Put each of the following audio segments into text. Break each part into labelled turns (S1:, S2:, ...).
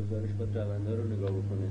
S1: گزارش باید رونده رو نگاه بکنه،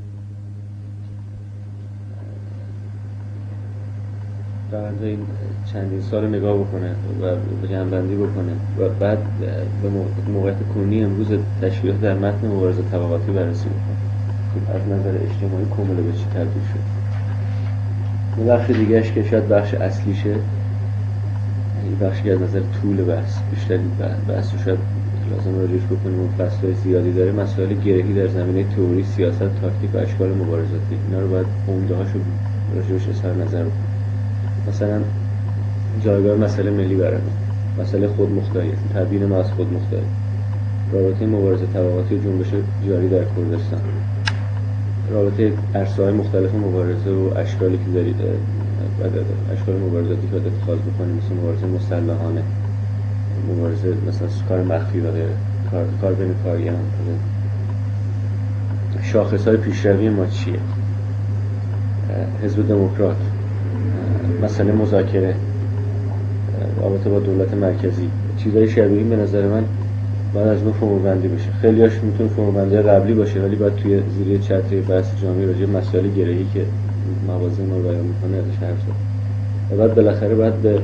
S1: رونده این چندین سال نگاه بکنه و جمع‌بندی بکنه و بعد به موقعیت کنونی امروز تشکیلات در متن مبارزه طبقاتی بررسی بکنه که از نظر اجتماعی کاملا به چی تبدیل شد. یه بخش دیگهش که شاید بخش اصلیشه، یه بخشی که از نظر طول بحث بیشتری بحث رو شاید لازم راجعش بکنیم و فصل‌های زیادی داره، مسائل گرهی در زمینه تئوری، سیاست، تاکتیک و اشکال مبارزاتی. اینا رو باید عمده‌هاشو راجعش اظهار نظر بکنیم. مثلا جایگاه مسئله ملی برای ما، مسئله خودمختاری، تبیین ما از خودمختاری، رابطه مبارزه طبقاتی و جنبش جاری در کردستان، رابطه عرصه‌های مختلف مبارزه و اشکالی که دارید، اشکال مبارزاتی که باید اتخاذ بکنیم، مثل مبارزه مسلحانه، مبارزه مثلا کار مخفی و غیره، کار بین کارگران. شاخص‌های پیشروی ما چیه؟ حزب دموکرات، مسئله مذاکره، رابطه با دولت مرکزی، چیزای شبیه این به نظر من باید از نوع فرم‌بندی بشه. خیلی‌هاش میتونه فرم‌بندی قبلی باشه ولی باید توی زیر چتر بحث جامعی راجع به مسائل گرهی که موازین ما بیان می‌کنه ازش حرف زد. و بعد بالاخره باید به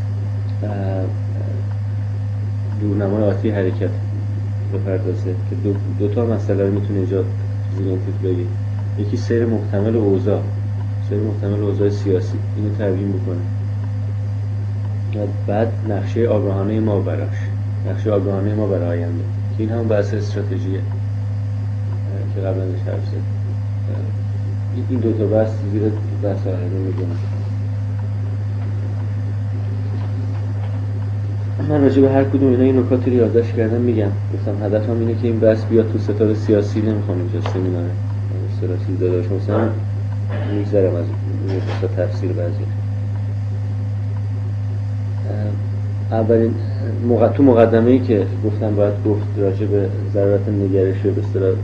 S1: دورنمای آتی حرکت بپردازه که دو تا مسئله رو میتونه اینجا زیر این تیتر بگه. یکی سیر محتمل اوضاع سیاسی، اینو تبیین بکنه. و بعد نقشه آگاهانه ما برای آینده که این هم بحث استراتژیه که قبلا ازش حرف زد. این دو تا بحث زیر بحث آینده میگم. من راجع به هر کدوم اینا این نکاتی رو یادداشت کردم میگم. گفتم هدفم اینه که این بحث بیاد تو ستاد سیاسی، نمیخوام اینجا سمینار استراتژی داده باشم، مثلا میگذرم از این تفسیر بعضی. اولین تو مقدمه‌ای که گفتم باید گفت راجع به ضرورت نگرش به اصطلاح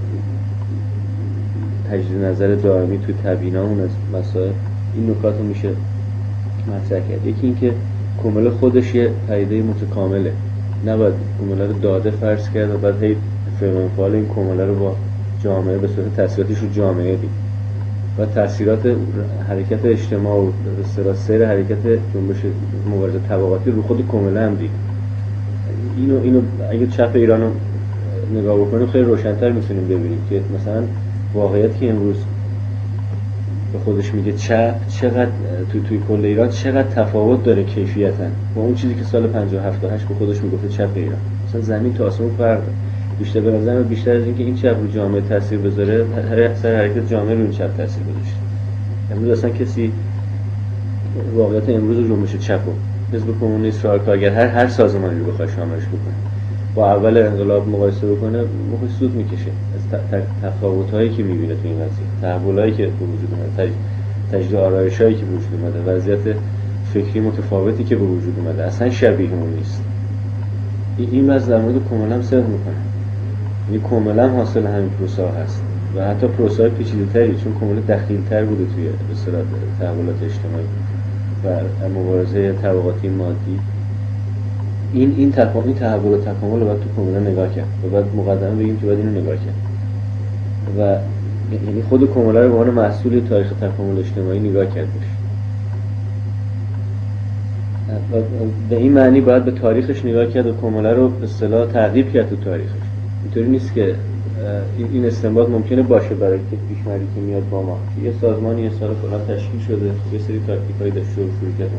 S1: تجدید نظر دائمی توی تبیینامون از مسائل، این نکات رو میشه مطرح کرد. یکی این که کمله خودش یه پدیده متکامله، نباید کمله رو داده فرض کرد و بعد هی فعل فعال این کمله رو با جامعه به صورت تاثیراتش رو جامعه دید و تاثیرات حرکت اجتماع و سیر حرکت جنبش مبارزه طبقاتی رو خود کمله هم دید. اینو اگه چپ ایران رو نگاه بکنیم خیلی روشن‌تر میتونیم ببینیم که مثلا واقعیتی که امروز به خودش میگه چپ چقدر توی کل ایران چقدر تفاوت داره کیفیتاً با اون چیزی که سال 57 تا 8 به خودش میگفت چپ ایران. مثلا زمین تا آسمون فرق داره. بیشتر به نظر بیشتر از اینکه این چپ رو جامعه تاثیر بذاره، هر حرکت جامعه رو این چپ تاثیر گذاشته. امروز اصلا کسی واقعیت امروز جنبش چپ رو حزب کمونیست، راههای کارگر، هر سازمانی رو بخواد شاملش بکنه با اول انقلاب مقایسه بکنه، مخش سود میکشه از تفاوت‌هایی که می‌بینه تو این وضعیت، تحولایی که به وجود اومده، تجدید آرایشایی که به وجود اومده، وضعیت فکری متفاوتی که به وجود اومده، اصلا شبیه اون نیست. این از در مورد کمله هم صدق میکنه، یعنی کمله هم حاصل همین پروسه هست و حتی پروسه های پیچیده‌تری، چون کمله دخیل‌تر بوده توی به اصطلاح تحولات اجتماعی و مبارزه طبقاتی مادی. این تحول و تکامل رو باید تو کمله نگاه کرد و بعد مقدمه بگیم که باید اینو نگاه کرد و یعنی خود کمله رو به عنوان محصول تاریخ تکامل اجتماعی نگاه کرد بشه. به این معنی باید به تاریخش نگاه کرد و کمله رو به اصطلاح تعقیب کرد تو تاریخش. اینطوری نیست که این استنباط ممکنه باشه برای که پیشنهادی که میاد با ما یه سازمانی یه سال فلان تشکیل شده، یه سری تاکتیکایی داشته و شروع کرد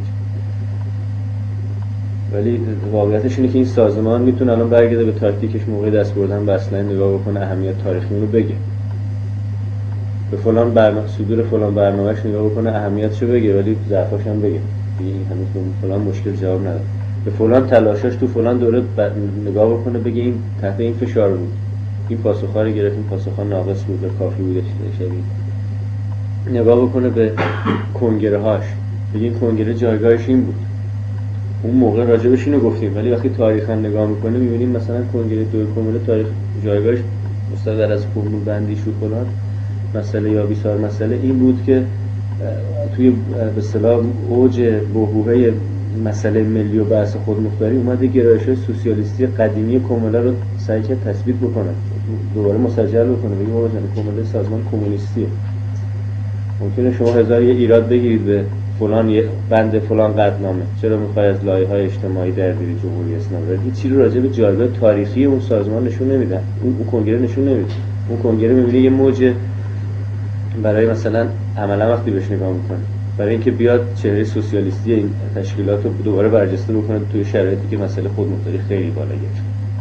S1: ولی واقعیتش اینه که این سازمان میتونه الان برگرده به تاکتیکش موقع دست بردن به اسلحه نگاه بکنه، اهمیت تاریخی رو بگه، به فلان برنامه صدور فلان برنامه‌اش نگاه بکنه، اهمیتشو بگه ولی ضعفاش هم بگه. این هنوز به فلان مشکل جواب نداد. به فلان تلاشاش تو فلان دوره نگاه بکنه بگه این تحت این فشار بود، این پاسخ‌ها رو گرفت، این پاسخ‌ها ناقص بود و کافی بود شبیه. نگاه بکنه به کنگره‌هاش، بگه این کنگره جایگاهش این بود. اون موقع راجبش اینو گفتیم ولی وقتی تاریخا نگاه میکنه میبینیم مثلا کنگره دو کمله تاریخ جایگاهش مستقل از فرمول بندی شد فلان مسئله یا بیسار مسئله این بود که توی به اصطلاح اوج بحبوحه مسئله ملی و بحث خودمختاری اومده گرایش‌های سوسیالیستی قدیمی کمله رو سعی کرد تثبیت بکنه. دوباره مسجل بکنه بگیم آقا جان کمله سازمان کمونیستیه. ممکنه شما هزار یه ایراد بگیرید به فلان یه بند فلان قطعنامه، چرا میخوای از لایه‌های اجتماعی درگیری جمهوری اسلامی، ولی هیچ چیزی راجع به جایگاه تاریخی اون سازمان نشون نمیدن. اون کنگره نشون نمیده. اون کنگره میبینه یه موج برای مثلا عملا وقتی بهش نگاه میکنه برای اینکه بیاد چهره سوسیالیستی این تشکیلات رو دوباره برجسته بکنه توی شرایطی که مسئله خودمختاری خیلی بالا گرفته.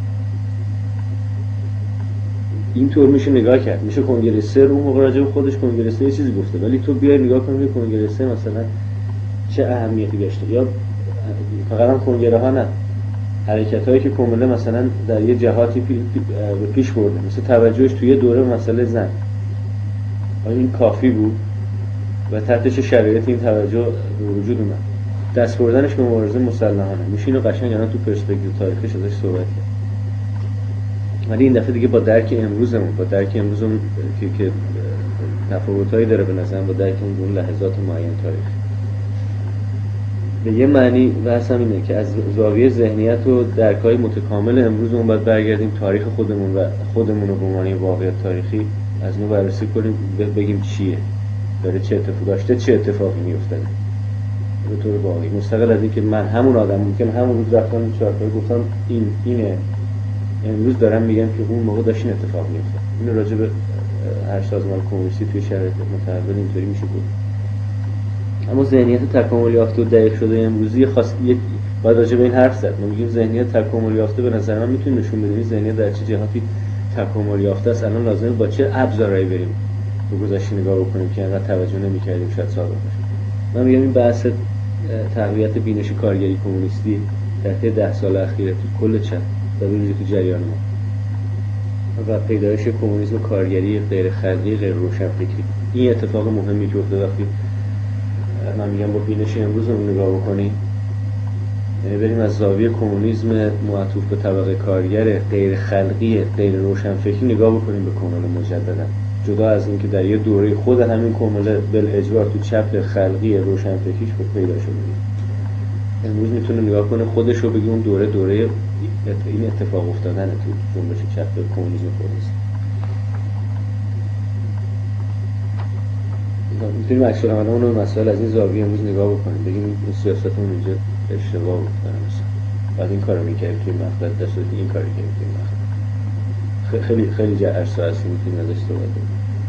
S1: اینطور میشه نگاه کرد. میشه کنگره سه اون موقع راجع به خودش کنگره سه یه چیزی گفته، ولی تو بیای نگاه کنی کنگره سه مثلا چه اهمیتی داشته. یا فقط هم کنگره ها نه، حرکت هایی که کمله مثلا در یه جهاتی به پیش برده، مثل توجهش توی دوره مسئله زن، آیا این کافی بود و تحتش شرایط این توجه به وجود اومد؟ دست بردنش به مبارزه مسلحانه میشه اینو قشنگ الان تو پرسپکتیو تاریخیش ازش صحبت کرد. ولی این دفعه دیگه با درک امروزمون که تفاوتایی داره به نظرم با درک اون لحظات معین تاریخی. به یه معنی بحثم اینه که از زاویه ذهنیت و درک‌های متکامل امروزمون باید برگردیم تاریخ خودمون و خودمون رو به معنی واقعیت تاریخی از نو بررسی کنیم، بگیم چیه داره، چه اتفاقی داشته، چه اتفاقی میافتاده به طور واقعی، مستقل از اینکه من همون آدم ممکن همون روز رفتم چهارتایی گفتم اینه، امروز دارم میگم که اون موقع داشت این اتفاق میافتاد. اینو راجع به هر سازمان کمونیستی توی شرایط متحول اینطوری میشه بود. اما ذهنیت تکامل یافته و دقیق شده امروزی باید راجع به این حرف زد. ما میگیم ذهنیت تکامل یافته، به نظر من میتونیم نشون بدیم ذهنیت در چه جهاتی تکامل یافته است. الان لازمه با چه ابزارهایی بریم به گذشته نگاه بکنیم که انقدر توجه نمی‌کردیم شاید سابقا. من میگم این بحث تقویت بینش کارگری کمونیستی در طی 10 سال اخیر تو کل چپ و ببینید تو جریان ما و پیدایش کمونیسم کارگری غیر خلقی غیر روشنفکری، این اتفاق مهمی که افتاد وقتی من میگم با بینش امروز رو نگاه بکنیم، یعنی بریم از زاویه کمونیسم معطوف به طبقه کارگر غیر خلقی غیر روشنفکری نگاه بکنیم به کمله مجددا، جدا از اینکه در یه دوره خود همین کمله بالاجبار تو چپ خلقی روشنفکریش پیدا شده. امروز میتونه نگاه کنه خودش رو بگه اون دوره این اتفاق افتادن تو جنبش چپ کمونیسم خودش. میتونیم عکس العملمون رو مسائل از این زاویه امروز نگاه بکنیم، بگیم این سیاستمون اینجا اشتباه بود مثلا، بعد این کارو می‌کردیم که مقصد داشت این کاری کردیم. خیلی جرس هست میتونیم ازش صحبت کنیم.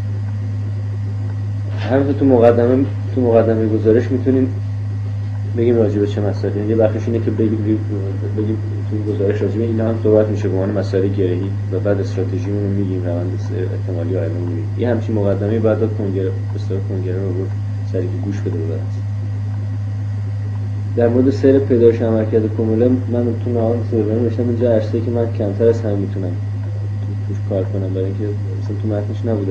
S1: همینطور تو مقدمه گزارش میتونیم بگیم راجع به چه مسائلی. یه بخشش اینه که بگیم تو گزارش راجع به اینا هم صحبت میشه به عنوان مسائل گرهی و بعد استراتژیمون رو میگیم، روند احتمالی آینده رو میگیم. یه همچین مقدمه بعد از کنگره رو بود سری که گوش بده بود. در مورد سیر پیدایش عملکرد کمله من تو نهار سوال نوشتم اینجا عرصه‌ای که من کمتر از هم میتونم توش کار کنم، برای اینکه مثلا تو متنش نبوده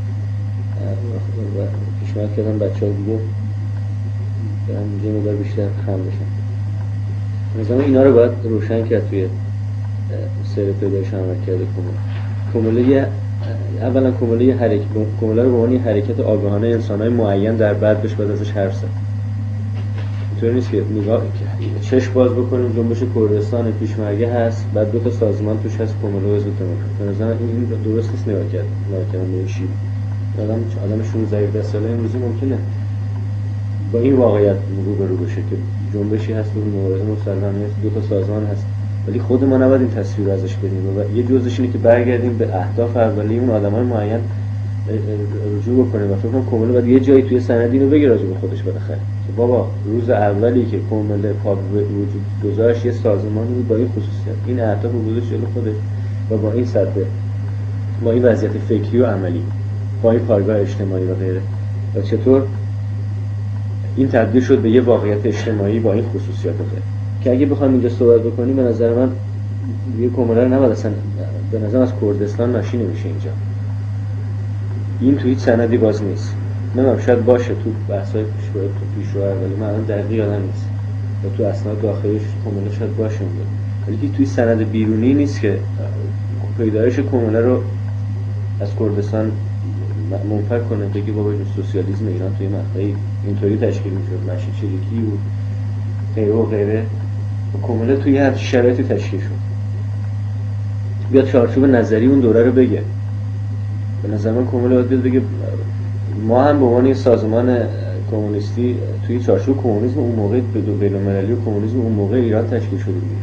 S1: و پیشنهاد کردم بچه‌ها دیگه برن اینجا مقدار بیشتر خم بشن. مثلا اینا رو باید روشن کرد توی سیر پیدایش عملکرد کمله. اولا کمله رو به عنوان حرکت آگاهانه انسان‌های معین در بعد بهش بعد ازش حرف زد. اینطور نیست که نگاه چشم باز بکنیم جنبش کردستان پیشمرگه هست، بعد دو تا سازمان توش هست، کمله و حزب دموکرات. مثلا این درست نیست نگاه کردن به شیب. آدم 16 ساله امروزی ممکنه با این واقعیت روبرو بشه که جنبشی هست و مبارزه مسلحانه دو تا سازمان هست، ولی خود ما نباید این تصویر رو ازش بدیم و یه جزش اینه که برگردیم به اهداف اولیه اون آدمای معین رجوع بکنیم و فکر کنم کمله باید یه جایی توی سند اینو بگه راجع به خودش بالاخره که بابا روز اولی که کمله پا وجود گذاشت یه سازمانی بود با این خصوصیت، این اهداف رو گذاشت جلوی خودش و با این سطح، با این وضعیت فکری و عملی، با این پایگاه اجتماعی و غیره، و چطور این تبدیل شد به یه واقعیت اجتماعی با این خصوصیات غیر. که اگه بخوایم اینجا صحبت بکنیم به نظر من یه کمله رو نباید اصلا به نظر از کردستان ناشی نمیشه اینجا. این تو هیچ سندی باز نیست. نمیدونم شاید باشه تو بحث‌های پیشرو ولی من الان دقیق یادم نیست. و تو اسناد داخلیش کمله شاید باشه اونجا. ولی توی سند بیرونی نیست که پیدایش کمله رو از کردستان منفک کنه بگی بابا سوسیالیسم ایران توی مقطعی اینطوری تشکیل میشد، مشی چریکی و غیره و غیره. کمله توی هر شرایطی تشکیل شد. بیاد چارچوب نظری اون دوره رو بگه. به نظر من کمل باید بیاد بگه ما هم به عنوان یه سازمان کمونیستی توی چارچوب کمونیسم اون موقع بین‌المللی و کمونیسم اون موقع ایران تشکیل شده بود،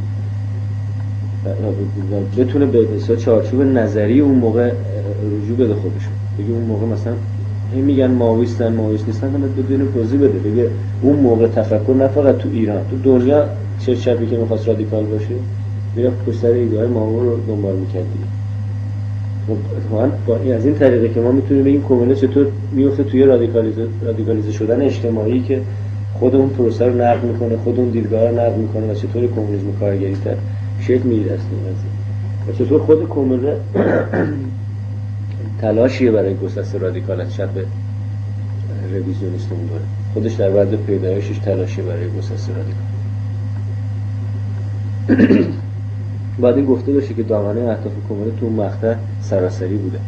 S1: بتونه به چارچوب نظری اون موقع رجوع بده خودشون، بگه اون موقع مثلا هی میگن ماویستن ماویست نیستن، هم بدون توضیح بده، بگه اون موقع تفکر نه فقط تو ایران، تو دنیا چه چپی که میخواست رادیکال باشه میرفت پشت سر ایده‌های ماو رو دنبال می‌کرد. اتفاقاً با از این طریقه که ما میتونیم بگیم کمونه چطور میفته توی رادیکالیزه شدن اجتماعی که خود اون پروسه رو نقد میکنه، خود اون دیدگاه رو نقد میکنه و چطور کمونیسم کارگری تر شکل میگیره و چطور خود کمونه تلاشیه برای گسست رادیکال از چپ رویزیونیست اون دوره، خودش در بعد پیدایشش تلاشیه برای گسست رادیکال. بعد این گفته بشه که دامنه اهداف کمونه تو اون مقطع سراسری بوده.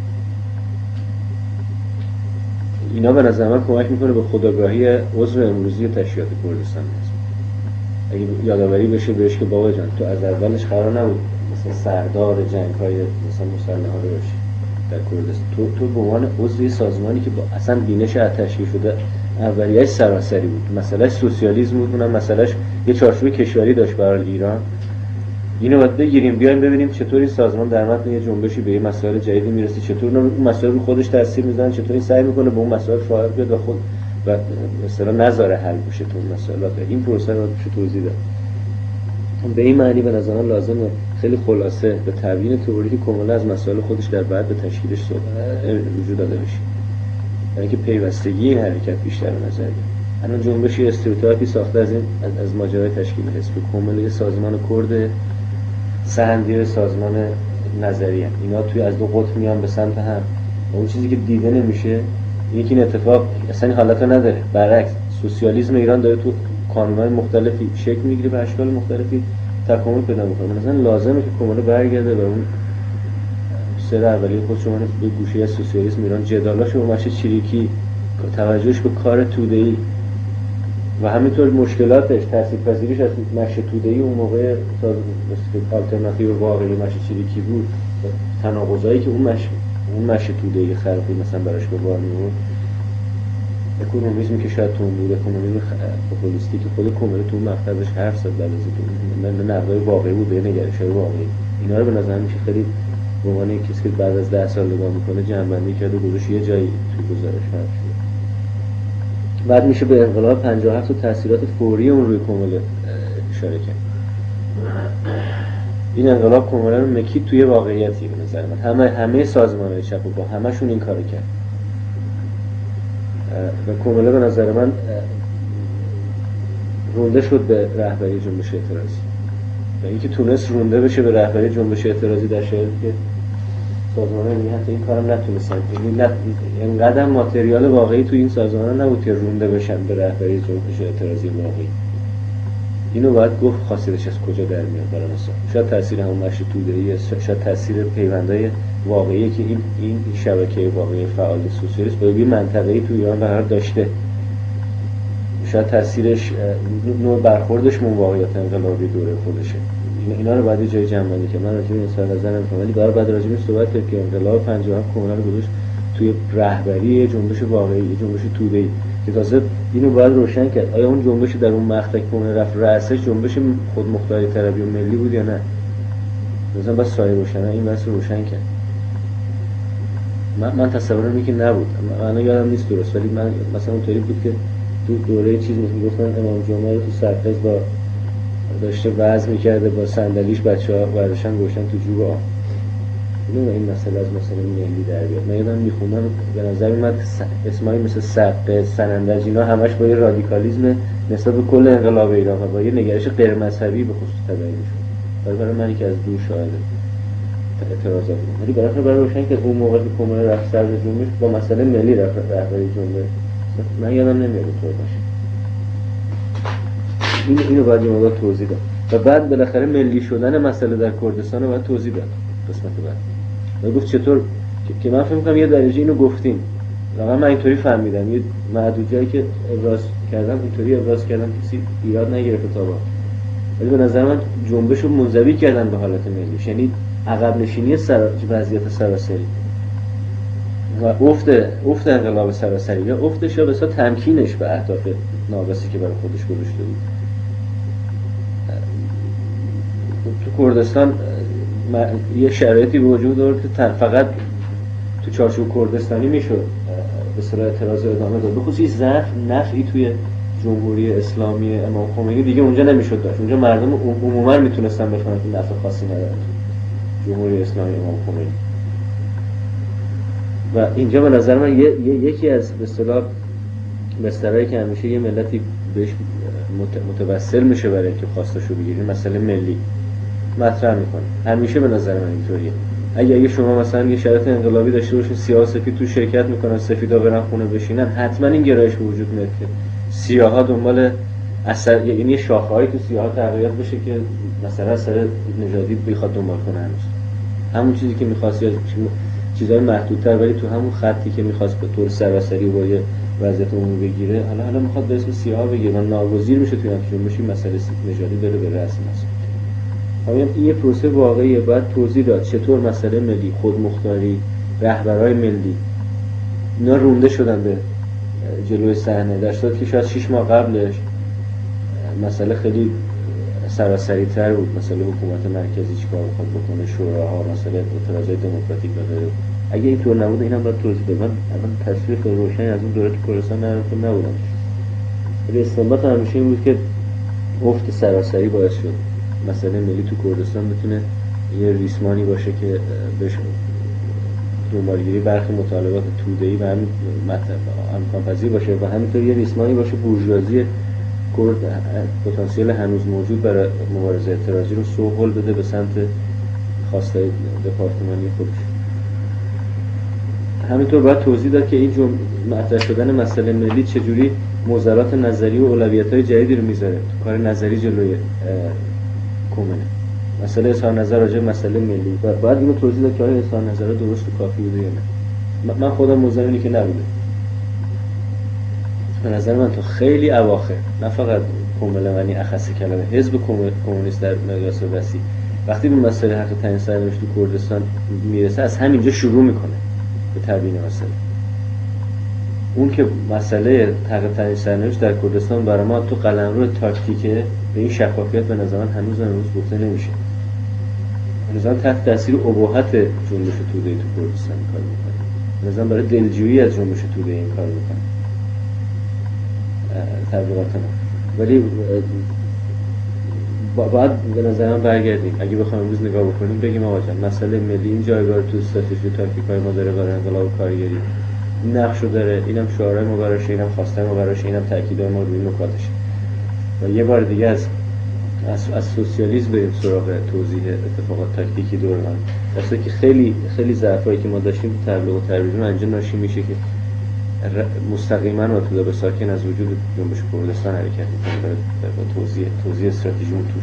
S1: اینا به نظر من کمک میکنه به خودآگاهی عضو امروزی تشکیلات کردستان. اگه یادآوری بشه بهش که بابا جان تو از اولش قرار نبود مثلا سردار جنگ‌های مثلا مسلحانه باشی در کردستان، تو به عنوان عضو سازمانی که با اصلا بینش تشکیل شده اولیه‌اش سراسری بود، مسئلهش سوسیالیسم بود، اونم مسئلهش یه چارچوب کشوری داشت برای ایران. اینو باید بگیریم بیایم ببینیم چطور این سازمان در متن یه جنبشی به یه مسائل جدیدی میرسه، چطور اون مسائل رو خودش تاثیر میذاره، چطور این سعی میکنه به اون مسائل فعال بیاد و خود و مثلا نذاره حل بشه تو اون مسائل. این پروسه رو بشه توضیح داد. به این معنی به نظر من لازمه خیلی خلاصه به تبیین تئوری کامل از مسائل خودش در بعد به تشکیلش وجود داده بشه، یعنی که پیوستگی این حرکت بیشتر به نظر میاد. الان جنبشی استریوتایپی ساخته از این از ماجرای تشکیل حزب کامل، یه سازمان کرد سهندی سازمان نظری هم. اینا توی از دو قطب میان به سمت هم و اون چیزی که دیده نمیشه یکی این اتفاق اصلا این حالت رو نداره. برعکس سوسیالیسم ایران داره تو کانون‌های مختلفی شکل میگیره، به اشکال مختلفی تکامل پیدا میکنه. مثلا لازمه که کمونه برگرده به اون سر اولیه خودش، رو به گوشه از سوسیالیسم ایران جدالاش و ماشه چریکی، توجهش به کار توده‌ای و همینطور مشکلاتش، تاثیرپذیریش از مشه توده‌ای اون موقع تا آلترناتیو واقعی مشه چریکی بود، تناقضایی که اون مشه توده‌ای خلقی مثلا براش به بار می‌آورد، اکونومیسمی که شاید تو اون بود، اکونومیسم پوپولیستی که خود کمونه تو اون مقطع بهش حرف زد، بعد از اینکه نقدای واقعی بود به نگرش‌های واقعی، اینا رو به نظر میشه خیلی به عنوان کسی که بعد از 10 سال نگاه میکنه جمع‌بندی کرده و گذاشت یه جایی توی گزارش حرف شد. بعد میشه به انقلاب 57 و تأثیرات فوری اون روی کمونه اشاره کرد. این انقلاب کمونه رو مکید توی واقعیتی به نظر من. همه سازمان‌های چپ با همشون این کارو کرد. و کمونه به نظر من رونده شد به رهبری جنبش اعتراضی و اینکه تونست رونده بشه به رهبری جنبش اعتراضی در شرایطی که سازمان‌های دیگه حتی این کارم نتونستن. اینقدر ماتریال واقعی تو این سازمان‌ها نبود که رونده بشن به رهبری جنبش اعتراضی واقعی. اینو باید گفت خاصیتش از کجا در میاد. برای مثلا شاید تاثیر همون مشه توده‌ای است، شاید تاثیر پیوندای واقعی که این شبکه واقعی فعال سوسیالیسم با یه منطقه‌ای تو ایران قرار داشته، شاید تاثیرش نوع برخوردش من واقعیت انقلابی دوره خودشه. اینا رو بعد جای جمع‌بندی که من راجع به این سوال نظر نمی‌کنم، ولی برای بعد راجع به صحبت کرد که انقلاب 57 کاملا رو گذاشت توی رهبری جنبش واقعی، جنبش توده‌ای که تازه اینو باید روشن کرد آیا اون جنبش در اون مقطع کمونه رفت رأسش جنبش خود مختاری طلبی و ملی بود یا نه. مثلا بس سایه روشنه این بحث رو روشن کرد. من تصورم اینه که نبود، من یادم نیست درست، ولی من مثلا اونطوری بود که تو دوره چیز میگفتن امام جمعه رو تو سرپز با داشته وزن میکرده با صندلیش بچه‌ها برداشتن گوشتن تو جوب آب. این مسئله از مسئله ملی در بیاد. من یادم میخوندم به نظر اومد اسمایی مثل سقه، سنندج اینا همش با یه رادیکالیسم نسبت به کل انقلاب ایران و با یه نگرش غیر مذهبی به خصوص تبیین شد. برای منی که از دور شاهد اعتراضات بود، ولی برای روشن که اون موقع که کمونه رفت سر جنبش با مسئله ملی رفت رهبری جنبش، من یادم نمیاد اونطور باشه. اینو باید یه مقدار توضیح داد و بعد بالاخره ملی شدن مسئله در کردستان رو باید توضیح داد قسمت بعد. و گفت چطور که من فکر می‌کنم یه درجه اینو گفتیم واقعا من اینطوری فهمیدم، یه محدود جایی که ابراز کردم اینطوری ابراز کردم کسی ایراد نگرفت تا با، ولی به نظر من جنبش رو منزوی کردن به حالت ملی. یعنی عقب نشینی وضعیت سراسری و افت انقلاب سراسری یا افتش یا بسیار تمکینش به اهداف ناقصی که برای خودش گذاشته بود. تو کردستان یه شرایطی به وجود داره که فقط تو چارچوب کردستانی میشد به صلاح اعتراض ادامه داد. به خصوص ضعف نفعی توی جمهوری اسلامی امام خمینی دیگه اونجا نمیشد داشت. اونجا مردم عموما میتونستن بفهمن که نفع خاصی نداره جمهوری اسلامی امام خمینی. و اینجا به نظر من یکی از به اصطلاح بسترهایی که همیشه یه ملتی بهش متوسل میشه برای اینکه خواستاشو بگیریم، مسئله ملی مطرح میکنه. همیشه به نظر من اینطوریه. اگه شما مثلا یه شرایط انقلابی داشته باشین، سیاه و سفید تو شرکت میکنن، سفیدا برن خونه بشینن، حتما این گرایش به وجود میاد که سیاها دنبال اثر، یعنی شاخه‌ای تو سیاها تغییرات بشه که مثلا اثر نژادی بخواد دنبال کنه. همون چیزی که می‌خواست یا چیزای محدودتر، ولی تو همون خطی که می‌خواست به طور سراسری با یه وضعیت عمومی بگیره، حالا می‌خواد به اسم سیاها بگیره، ناگزیر میشه توی همین بشه مسئله نژادی بره به رأس مسئله. این یه پروسه واقعیه. باید توضیح داد چطور مسئله ملی، خودمختاری، رهبرای ملی اینا رونده شدن به جلوی صحنه، در صورتی که شاید 6 ماه قبلش مسئله خیلی سراسری‌تر بود. مسئله حکومت مرکزی چیکار می‌خواد بکنه، شوراها، مسئله اعتراضای دموکراتیک و غیره. اگه اینطور نبود اینم باید توضیح بدم. من تصویر خیلی روشنی از اون دوره تو کردستان نبودم. ولی استنباط همیشه این بود که افت سراسری باعث شد مسئله ملی تو کردستان بتونه یه ریسمانی باشه که بهش دنبالگیری برخی مطالبات توده‌ای و همین امکان‌پذیر باشه و همینطور یه ریسمانی باشه بورژوازی کرد پتانسیل هنوز موجود برای مبارزه اعتراضی رو سوق بده به سمت خواسته دپارتمانی خودش. همینطور باید توضیح داد که این مطرح شدن مسئله ملی چجوری معضلات نظری و اولویت‌های جدیدی رو میذاره تو کار نظری جلوی کومنه. مسئله اظهار نظر راجع به مسئله ملی باید اینو توضیح داد که آیا اظهار نظر درست و کافی بوده یا نه. من خودم موضوع اینه که نبوده. به نظر من تو خیلی اواخر، نه فقط کومله ونی اخص کلمه، حزب کمونیست در مقیاس وسیع وقتی به مسئله حق تعیین سرنوشت تو کردستان میرسه از همینجا شروع میکنه به تبیین مسئله. اون که مسئله حق تعیین سرنوشت در کردستان برای ما تو قلمرو تاکتیکه، به این شفافیت به نظر من هنوز گفته نمیشه. هنوز تحت تاثیر اباحت جنبش توده‌ای تو کردستان کار میکنه. به نظر برای دلجویی از جنبش توده‌ای این کار میکنه. تبلیغات ما. ولی باید به نظر من برگردیم. اگه بخوایم امروز نگاه بکنیم بگیم آقا جان مسئله ملی این جایگاه تو استراتژی تاکتیکای ما داره برای انقلاب کارگری، این نقشو داره، اینم شعارهای ما براشه، اینم خواسته ما براشه، اینم تاکیدهای ما روی نکاتشه. و یه بار دیگه از سوسیالیسم بریم سراغ توضیح اتفاقات تاکتیکی دوران. درسته که خیلی ضعفایی که ما داشتیم تو تبلیغ و ترویج اینجا ناشی میشه که مستقیما و به ساکن از وجود جنبش کردستان حرکت می‌کنه با توضیح استراتژیمون توش.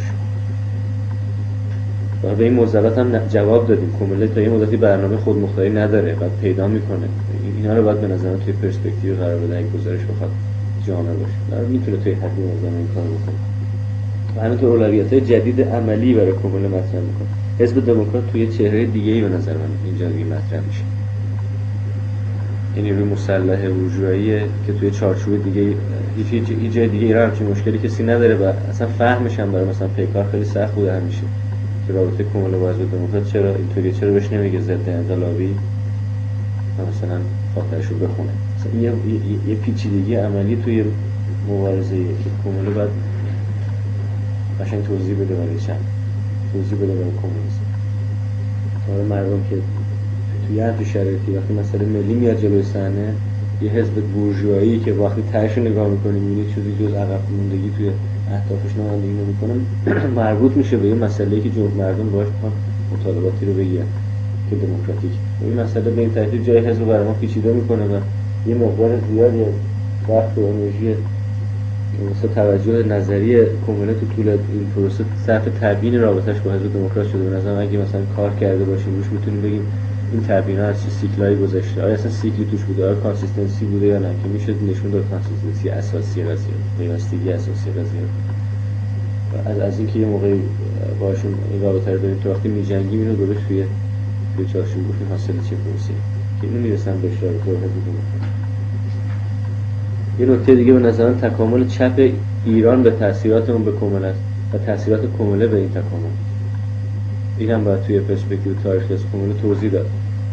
S1: و به این معضلات هم جواب دادیم. کومله تا یه مدتی برنامه خودمختاری نداره و پیدا میکنه. اینا رو باید به نظر من توی پرسپکتیو قرار بده اگه گزارش بخواد جامع باشه. میتونه توی حدی نظام این کار بکنه. و همینطور اولویت‌های جدید عملی برای کومله مطرح میکنه. حزب دموکرات توی چهره دیگه‌ای به نظر من اینجا دیگه مطرح میشه. یعنی روی مسلح بورژوایی که توی چارچوب دیگه هیچ جای دیگه ایران همچین مشکلی کسی نداره و اصلا فهمش هم برای مثلا پیکار خیلی سخت بوده همیشه که رابطه کومله با حزب دموکرات چرا اینطوریه، چرا بهش نمیگه ضد انقلابی مثلا خاطرشو بخونه. مثلا یه پیچیدگی عملی توی مبارزه که کومله باید قشنگ توضیح بده برای کمونیسم. برای مردم که توی همین شرایطی وقتی مسئله ملی میاد جلوی صحنه، یه حزب بورژوایی که وقتی تهش نگاه می‌کنی می‌بینی چیزی جز عقب موندگی توی اهدافش نمایندگی نمی‌کنه، مربوط میشه به یه مسئله‌ای که مردم باهاش می‌خوان مطالباتی رو بگیرن که دموکراتیک. این مسئله به این ترتیب جای حزب برای ما پیچیده می‌کنه و یه مقدار زیادی از وقت و انرژی مثلا توجه نظری کومله تو طول این پروسه صرف تبیین رابطه‌اش با حزب دموکرات شده. به نظرم اگه مثلا کار کرده باشیم روش میتونیم بگیم این تبیین‌ها از چه سیکلایی گذشته، آیا اصلا سیکلی توش بوده، آیا کانسیستنسی بوده یا نه، که میشه نشون داد کانسیستنسی اساسی قضیه، پیوستگی اساسی قضیه. از اینکه یه موقعی باشون این رابطه رو داریم، تو وقتی میجنگیم اینو درست توی چارچوب گفتیم حاصل چه پروسه‌ای که اینو میرسن به اشاره تو حضور. یه نکته دیگه به نظر من تکامل چپ ایران به تاثیرات اون به کمله است و تاثیرات کمله به این تکامل. این هم باید توی پرسپکتیو تاریخی از کمله توضیح داد.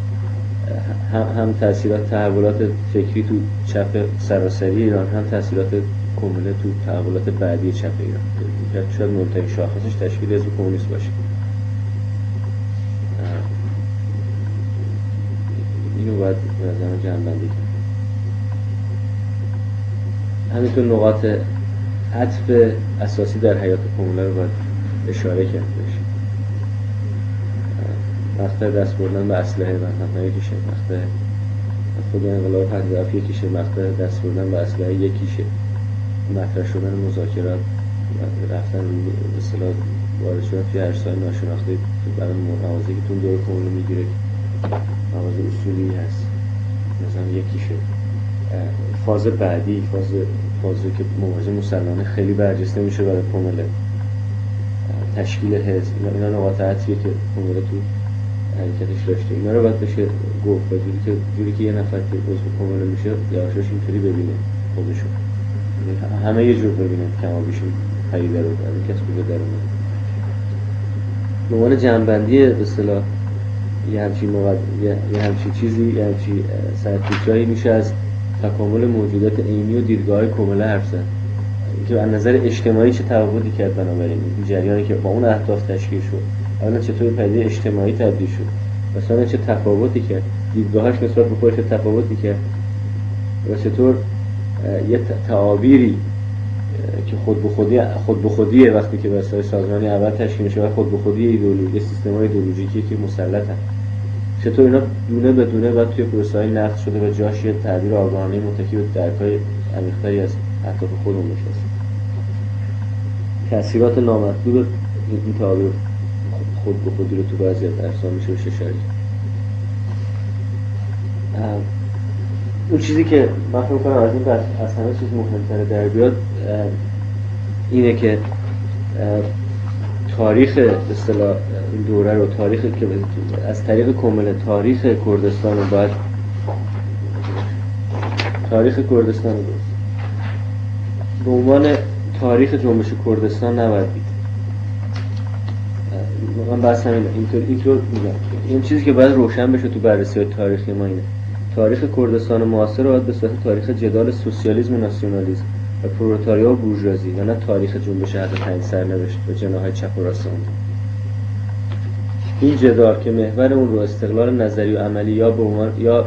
S1: هم تاثیرات تحولات فکری تو چپ سراسری ایران، هم تاثیرات کمله تو تحولات بعدی چپ ایران که شاید منتهی شاخصش تشکیل حزب کمونیست باشه. اینو باید به نظر من جمع‌بندی کنیم. همینطور نقاط عطف اساسی در حیات کمله رو باید اشاره کرد بشه. مقطع دست بردن به اسلحه و یکیشه، مقطع خود انقلاب 57 یکیشه، مقطع دست بردن به اسلحه یکیشه، مطرح شدن مذاکرات، رفتن به اصطلاح وارد شدن توی عرصه‌های ناشناخته برای موازی که تون دور کمله میگیره، موازی اصولی هست مثلا یکیشه. فاز بعدی فازی که مبارزه مسلحانه خیلی برجسته میشه برای کمله، تشکیل حزب، اینا نقاط عطفیه که کمله تو حرکتش داشته. اینا رو باید بشه گفت و جوری که یه نفر که عضو کمله میشه یواشاش اینطوری ببینه خودشون، همه یه جور ببینه کما بیشون پدیده رو از این کس کجا در اومده. به عنوان جمع‌بندی به اصطلاح یه همچین چیزی، یه همچین سرتیترایی میشه از تکامل موجودات عینی و دیدگاه کمله حرف زد که از نظر اجتماعی چه تفاوتی کرد بنابراین این جریانی که با اون اهداف تشکیل شد اولا چطور پدیده اجتماعی تبدیل شد، مثلا چه تفاوتی کرد، دیدگاهش نسبت به خودش تفاوتی کرد و چطور یه تعابیری که خود به خودیه وقتی که وسایل سازمانی اول تشکیل میشه و خود به خودی ایدئولوژی سیستم‌های ایدئولوژیکی که مسلطن، چطور اینا دونه به دونه بعد توی پروسه‌های نقد شده و جاش یه تعبیر آگاهانه متکی به درک‌های عمیق‌تری از اهداف خودمون نشسته. تأثیرات نامطلوب این تعابیر خود به خودی رو تو بعضی از ارسام میشه بشه اشاره کرد. اون چیزی که من فکر می‌کنم از این بحث از همه چیز مهم‌تر در بیاد اینه که تاریخ به اصطلاح این دوره رو، تاریخی که از طریق کمله تاریخ کردستان رو باید به عنوان تاریخ جنبش کردستان نباید دید. من بحث همینه، اینطور میگم این چیزی که باید روشن بشه تو بررسی تاریخی ما اینه تاریخ کردستان معاصر رو باید به صورت تاریخ جدال سوسیالیسم و ناسیونالیسم و پرولتاریا و بورژوازی و نه تاریخ جنبش حق تعیین سرنوشت و جناح‌های چپ و راست. این جدال که محور اون رو استقلال نظری و عملی یا به عنوان یا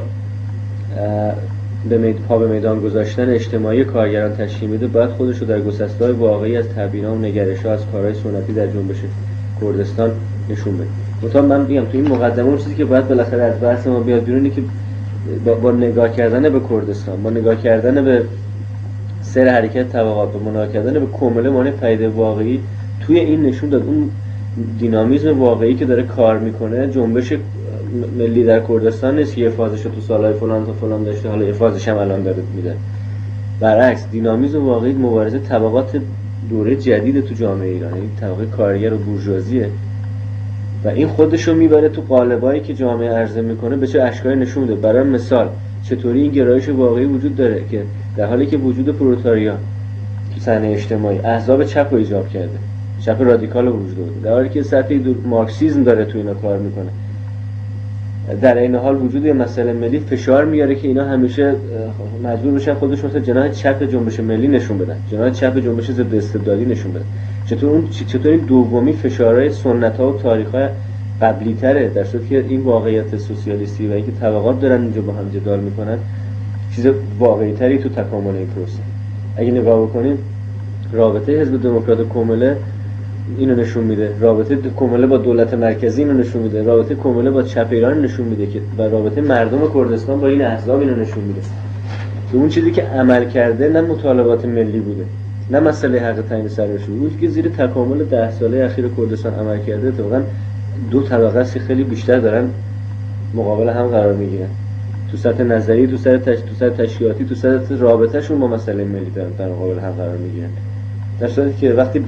S1: به میدان گذاشتن اجتماعی کارگران تشکیل میده، باید خودش رو در گسسته‌های واقعی از تبیین‌ها و نگرش‌ها از کارهای سنتی در جنبش کردستان نشون بده. مثلا من میگم تو این مقدمه اون چیزی که باید بالاخره از بحث ما بیاد بیرون اینه که با نگاه کردن به کردستان، با نگاه کردن به سر حرکت طبقات، با نگاه کردن به کمله مانع پدیده واقعی توی این نشون داد اون دینامیزم واقعی که داره کار میکنه جنبش ملی در کردستان نیست که یه فازش تو سالهای فلان تا فلان داشته حالا یه فازش هم الان داره میده. برعکس دینامیزم واقعی مبارزه طبقات دوره جدید تو جامعه ایران، این طبقه کارگر و بورژوازیه و این خودشو میبره تو قالبایی که جامعه عرضه میکنه به چه اشکالی نشون میده. برای مثال چطوری این گرایش واقعی وجود داره که در حالی که وجود پرولتاریا تو صحنه اجتماعی احزاب چپ رو ایجاب کرده، چپ رادیکال وجود داره، در حالی که سطح مارکسیسم داره تو اینا کار میکنه، در این حال وجود یه مسئله ملی فشار میاره که اینا همیشه مجبور بشن خودشون مثلا جناح چپ جنبش ملی نشون بدن، جناح چپ جنبش ضد استبدادی نشون بدن. چطور این دومی فشارهای سنت‌ها و تاریخ‌های قبلی‌تره، در صورتی که این واقعیت سوسیالیستی و اینکه طبقات دارن اینجا با هم جدال میکنن چیز واقعی‌تری تو تکامل این پروسه. اگه نگاه بکنیم رابطه حزب دموکرات کمله اینو نشون میده، رابطه کمله با دولت مرکزی اینو نشون میده، رابطه کمله با چپ ایران نشون میده که و رابطه مردم کردستان با این احزاب اینو نشون میده. اون چیزی که عمل کرده نه مطالبات ملی بوده، نه مسئله حق تعیین سرنوشت، اون که زیر تکامل 10 ساله اخیر کردستان عمل کرده واقعا دو طبقه خیلی بیشتر دارن مقابل هم قرار میگیرن تو سطح نظری، تو سطح تشریعاتی، تو سطح رابطه‌شون با مسئله ملی دارن در مقابل هم قرار میگیرن. در صورتی که وقتی به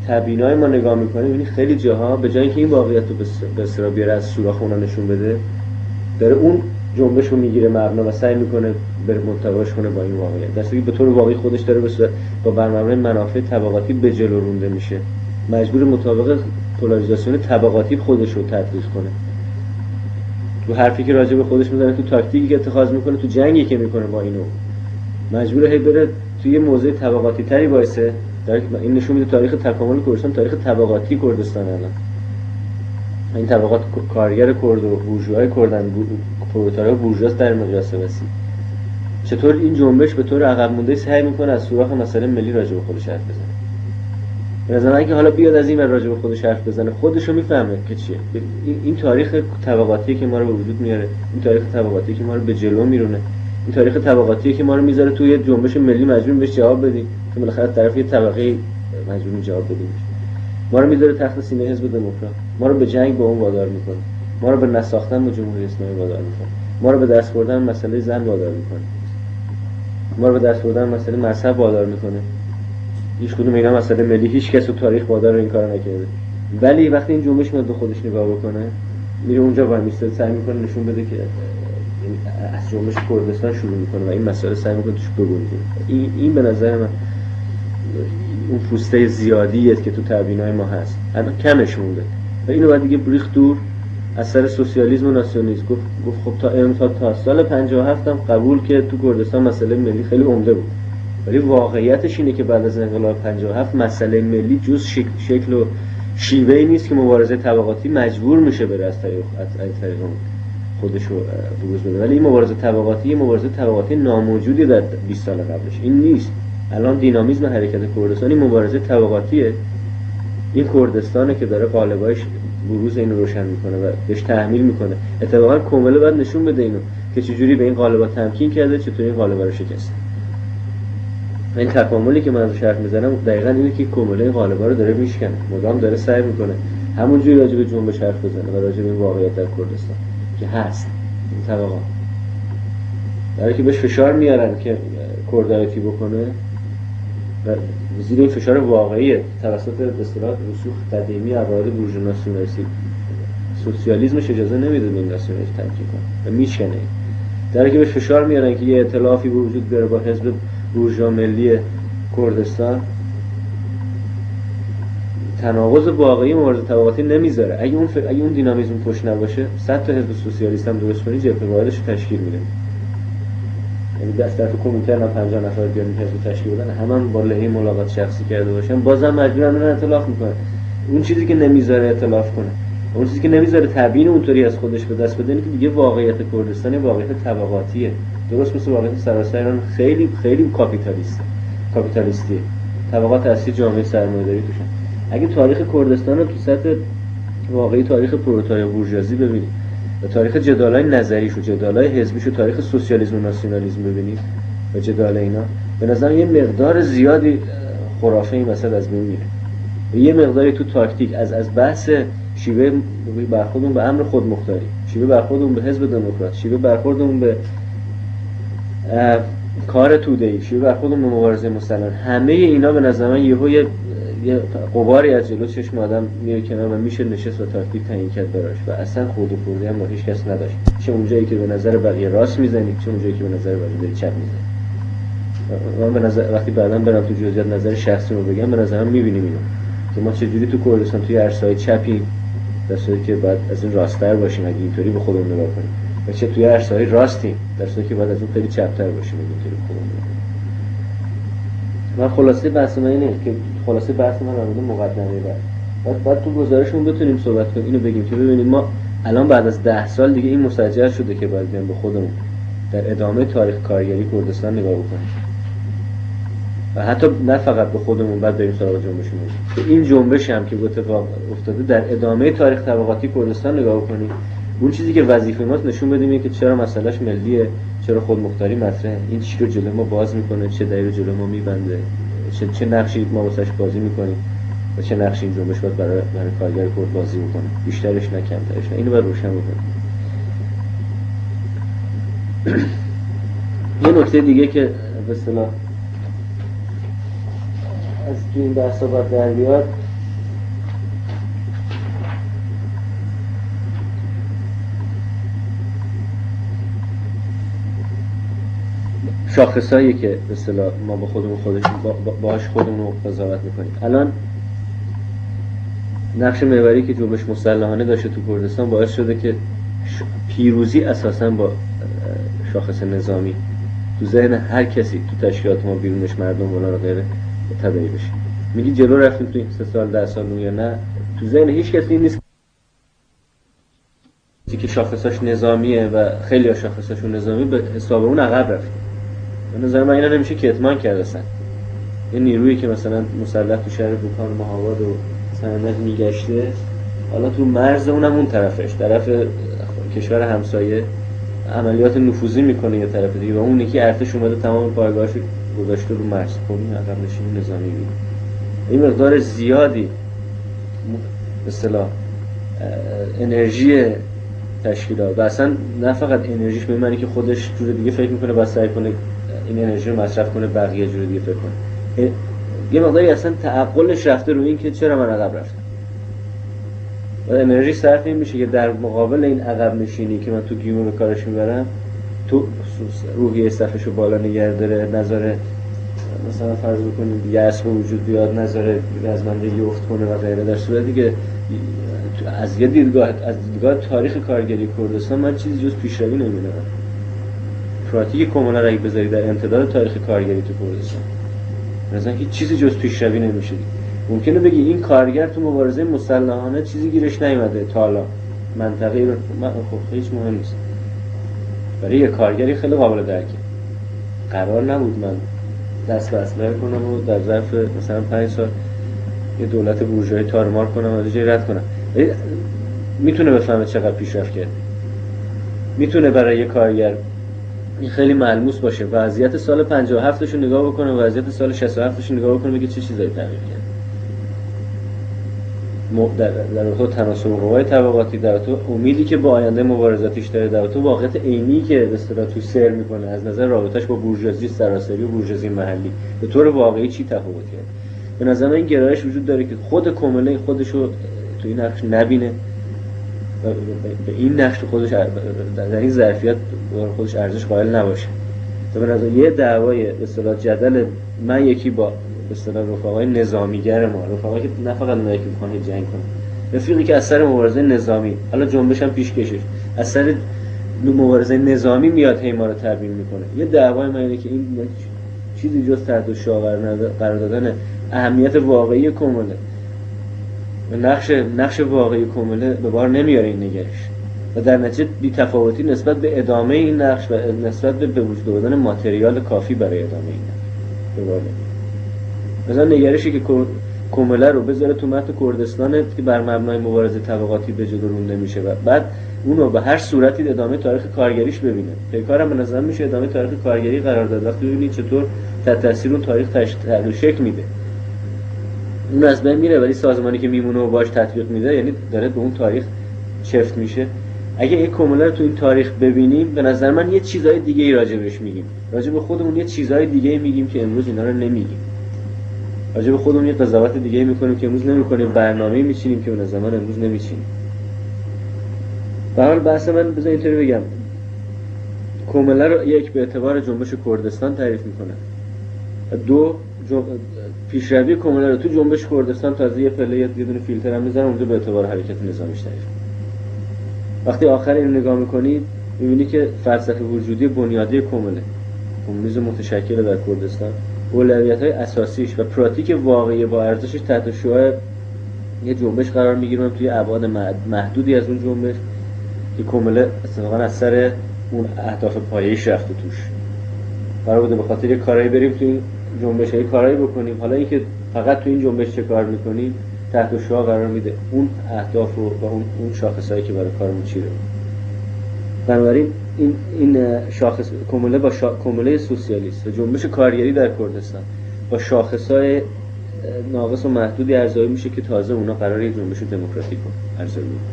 S1: تبیینای ما نگاه میکنیم می‌بینی خیلی جاها به جای اینکه این واقعیت رو به اصطلاح بیاره از سوراخ اونا نشون بده، داره اون جنبش رو میگیره مبنا و سعی میکنه بر منطبقش کنه با این واقعیت، در صورتی که به طور واقعی خودش داره با برنامه منافع طبقاتی به جلو رونده میشه، مجبور مطابق پولاریزاسیون طبقاتی خودش رو تطبیق کنه. تو حرفی که راجع به خودش میزنه، تو تاکتیکی که اتخاذ میکنه، تو جنگی که میکنه با اینو، مجبوره هی بره توی موضع طبقاتی تری وایسه. این نشون میده تاریخ تکامل کردستان تاریخ طبقاتی کردستان الان. این طبقات کارگر کرد و بورژوای کردن، پرولتاریا و بورژواست در مقیاس وسیع. چطور این جنبش به طور عقب مونده سعی میکنه از سوراخ مسئله ملی راجع به خودش حرف بزنه. به نظر من که حالا بیاد از این ور راجع به خودش حرف بزنه، خودشو میفهمه که چیه. این تاریخ طبقاتی که ما رو به وجود میاره، این تاریخ طبقاتی که ما رو به جلو میرونه، این تاریخ طبقاتی که ما رو میذاره توی جنبش ملی مجبور بهش جواب بدیم که بالاخره طرف یه طبقه مجبور جواب بدیم. ما رو میذاره تحت سینه حزب دموکرات، ما رو به جنگ با اون وادار میکنه، ما رو به نساختن با جمهوری اسلامی وادار میکنه، ما رو به دست بردن مسئله زن وادار میکنه، ما رو به دست بردن مسئله مذهب وادار میکنه. هیچ کدوم اینا مسئله ملی هیچ کس تو تاریخ وادار این کارو نکرده. ولی وقتی این جنبش میاد به خودش نگاه بکنه، میره اونجا وای میسته، سعی میکنه نشون بده که از جنبش کردستان شروع میکنه و این مسئله سعی میکنه توش بگنجونه. این به نظر من اون پوسته زیادیه که تو تبیینای ما هست، الان کمش مونده و اینو بعد دیگه ریخت دور از سر سوسیالیسم و ناسیونالیسم. گفت خب تا سال 57 هم قبول که تو کردستان مسئله ملی خیلی عمده بود، ولی واقعیتش اینه که بعد از انقلاب 57 مسئله ملی جز شکل و شیوه‌ای نیست که مبارزه طبقاتی مجبور میشه بره از طریق خودش رو بروز بده. ولی این مبارزه طبقاتی ناموجودی در 20 سال قبلش این نیست. الان دینامیزم حرکت کردستانی مبارزه طبقاتیه. این کردستانه که داره قالبایش بروز اینو روشن میکنه و بهش تحمیل میکنه. اتفاقا کومله بعد نشون بده اینو که چجوری به این قالبا تمکین کرده، چطوری این قالبا رو شکسته. این تکاملی که من ازش حرف میزنم دقیقاً اینه که کومله این قالبا رو داره میشکنه، مدام داره سعی میکنه همونجوری راجع به جنبش حرف بزنه و راجع به این واقعیت در کردستان که هست. این طبقات برای که بهش فشار میارن که کردایتی بکنه و زیر این فشار واقعی توسط به اصطلاح رسوخ قدیمی عقاید بورژوا ناسیونالیستی، سوسیالیسمش اجازه نمیده به این ناسیونالیسم تمکین کنه و میشکنه. در که بهش فشار میارن که یه ائتلافی به وجود بیاره با حزب بورژوا ملی کردستان، تناقض واقعی مبارزه طبقاتی نمیذاره. اگه اون دینامیزم پشت نباشه، 100 تا حزب سوسیالیست هم درست کنی جبهه واحدش رو تشکیل میده. یعنی دست طرف کمیته هم 50 نفر بیان حزب تشکیل بدن، همون با لحیه ملاقات شخصی کرده باشن، بازم مجبورن اون ائتلاف میکنن. اون چیزی که نمیذاره ائتلاف کنه، اون چیزی که نمیذاره تبیین اونطوری از خودش به دست بده، اینه که دیگه واقعیت کردستان واقعیت طبقاتیه. درست مثل واقعیت سراسر ایران خیلی خیلی کاپیتالیستیه. طبقات اصلی جامعه سرمایه‌داری توشن. اگه تاریخ کردستان رو تو سطح واقعی تاریخ پرولتاریا بورژوازی ببینید و تاریخ جدالای نظریش و جدالای حزبیش و تاریخ سوسیالیسم و ناسیونالیسم ببینید و جدال اینا، به نظر یه مقدار زیادی خرافه این وسط از بین میره. و یه مقداری تو تاکتیک از بحث شیوه برخوردمون به امر خودمختاری، شیوه برخوردمون به حزب دموکرات، شیوه برخوردمون به کار توده‌ای، شیوه برخوردمون به مبارزه مسلح، همه اینا به نظر من یه غباری از جلو چشم آدم میره کنار و میشه نشست و تاکتیک تعیین کرد براش و اصلا خود و خورده هم با هیچ کس نداشت. چه اونجایی که به نظر بقیه راست میزنی، چه اونجایی که به نظر بقیه چپ میزنی. من به نظر وقتی بعداً برم تو جزئیات نظر شخصی رو بگم، به نظرم میبینیم اینو که ما چجوری تو کردستان توی عرصه‌های چپیم، در صورتی که بعد از این راست‌تر باشیم اگه اینطوری به خودمون نگاه کنیم، و چه توی عرصه‌های راستیم در صورتی که بعد از اون خیلی چپ‌تر باشیم اگه اینطوری به خودمون نگاه کنیم. من خلاصه بحث من اینه که راجع به مقدمه بعد تو گزارشمون بتونیم صحبت کنیم، اینو بگیم که ببینید ما الان بعد از 10 سال دیگه این مسجل شده که باید بیان به خودمون در ادامه تاریخ کارگری کردستان نگاه بکنیم و حتی نه فقط به خودمون، بعد بریم سراغ جنبشمون که این جنبش هم که اتفاق افتاده در ادامه تاریخ طبقاتی کردستان نگاه بکنیم. اون چیزی که وظیفه ماست نشون بدیم که چرا مسئلهش ملیه، چرا خودمختاری مطرحه، این چی رو جلوی ما باز میکنه، چه دری رو جلوی ما میبنده، چه نقشی ما واسش بازی میکنیم و چه نقشی این جنبش باید برای کارگر کرد بازی بکنه، بیشترش نه کمترش نه. اینو باید روشن بکنیم. یه نکته دیگه که به اصطلاح از این بحثا باید در بیاد شاخصایی که به اصطلاح ما با خودمون باهاش خودمون رو قضاوت میکنیم. الان نقش محوری که جنبش مسلحانه داشته تو کردستان باعث شده که پیروزی اساساً با شاخص نظامی تو ذهن هر کسی تو تشکیلات ما، بیرونش مردم ولا غیره، تداعی بشه. میگی جلو رفتیم تو این 3 سال 10 سال یا نه، تو ذهن هیچ کسی نیست که شاخصاش نظامیه و خیلی ها شاخصاشون نظامی به حساب اون عقب رفت. به نظر من اینا نمیشه کتمان کرد اصلا. یه نیرویی که مثلا مسلح تو شهر بوکان مهاواد و سندج میگشته، حالا تو مرز اونم اون طرفش، طرف کشور همسایه عملیات نفوذی میکنه یه طرف دیگه، و اون یکی ارتش اومده تمام پایگاهاش گذاشته رو مرز. خب این عقب نشینی نظامی بود. این مقدار زیادی به اصطلاح انرژی تشکیلات، و اصلا نه فقط انرژیش به معنی که خودش جور دیگه فکر میکنه باید سعی کنه این انرژی رو مصرف کنه، بقیه جور دیگه فکر کنه. یه مقداری اصلا تعقلش رفته روی این که چرا من عقب رفتم، و انرژی صرف این میشه که در مقابل این عقب نشینی که من تو گیمو به کارش میبرم، تو روحیه صفش رو بالا نگه داره، نذاره مثلا فرض بکنیم یأس به وجود بیاد، نذاره رزمندگی افت کنه و غیره. در صورتی که از یه دیدگاه تاریخ کارگری کردستان من چیزی جز پیشروی نمی‌بینم. پراتیک کمونال را اگه بذاری در امتداد تاریخ کارگری تو کردستان، مثلا هیچ چیزی جز پیشروی نمیشه. ممکنه بگی این کارگر تو مبارزه مسلحانه چیزی گیرش نیومده تا حالا، منطقه‌ای رو خب هیچ مهم نیست. برای یه کارگری خیلی قابل درکه. قرار نبود من دست به اسلحه کنم و در ظرف مثلا 5 سال یه دولت بورژوایی تارمار کنم و از جای رد کنم. میتونه بفهمه چقدر پیشرفت کرد. میتونه برای یه کارگر این خیلی ملموس باشه. وضعیت سال 57 رو نگاه بکنه، وضعیت سال 67 رو نگاه بکنه، بگه چه چیزایی تغییر کرد. در واقع تناسب قوای طبقاتی، در واقع امیدی که با آینده مبارزاتیش داره، در واقع واقعیت عینی که به اصطلاح تو سر میکنه از نظر رابطش با بورژوازی سراسری و بورژوازی محلی، به طور واقعی چی تفاوت کرد. به نظر من این گرایش وجود داره که خود کمله خودشو تو این نقش نبینه و به این نقش خودش در این ظرفیت خودش ارزش قائل نباشه. به نظر یه دعوای به اصطلاح جدل من یکی با به اصطلاح رفقای نظامیگر ما، رفقایی که نه فقط اونایی که میخوان جنگ کنن، رفیقی که از سر مبارزه نظامی، حالا جنبش هم پیش کشش، از سر مبارزه نظامی میاد هی ما رو تبیین میکنه. یه دعوای من اینه که این چیزی جز تحت شعار قرار دادن اهمیت واقعی کمله و نقش واقعی کمله به بار نمیاره این نگرش، و در نتیجه بی‌تفاوتی نسبت به ادامه این نقش و نسبت به وجود آوردن ماتریال کافی برای ادامه این نقش به بار نمیاره. مثلا نگرشی که کمله رو بذاره تو متن کردستان که بر مبنای مبارزه طبقاتی به جلو رونده میشه و بعد اون رو به هر صورتی ادامه تاریخ کارگریش ببینه. پیکارم به نظر میشه ادامه تاریخ کارگری قرار داد. وقتی ببینید چطور تحت تاثیر اون تاریخ تغییر شکل میده، اون از بین میره، ولی سازمانی که میمونه و باش تطبیق میده یعنی داره به اون تاریخ چفت میشه. اگه این کمله رو تو این تاریخ ببینیم، به نظر من یه چیزای دیگه ای راجبش میگیم، راجب خودمون یه چیزای دیگه میگیم که امروز اینا رو نمیگیم، راجب خودمون یه قضاوت دیگه میکنیم که امروز نمیکنیم، برنامه‌ای میچینیم که به نظر من امروز نمیچینیم. به هر حال بحث من بذار اینطوری بگم، کمله رو یک به اعتبار جنبش کردستان تعریف میکنه، دو پیشروی کمله رو تو جنبش کردستان تازه یه پله یه دونه فیلتر هم میذارم اونجا به اعتبار حرکت نظامیش تعریف. وقتی آخر اینو نگاه میکنید میبینی که فلسفه وجودی بنیادی کمونیسم متشکل در کردستان، اولویت‌های اساسیش و پراتیک واقعی با ارزشش تحت شعاع یه جنبش قرار میگیرن توی ابعاد محدودی از اون جنبش که کمله اصلا از سر اون اهداف پایه‌ایش رفته توش. قرار بوده به خاطر یه کارایی بریم تو این جنبش های کارایی بکنیم، حالا اینکه فقط تو این جنبش چه کار میکنیم تحت شعاع قرار میده اون اهداف رو و اون شاخصایی که برای کارمون چیره. بنابراین این شاخص کمله با کمله سوسیالیست و جنبش کارگری در کردستان با شاخصای ناقص و محدودی ارزیابی میشه که تازه اونا قراره یه جنبش دموکراتیک ارزیابی کنه.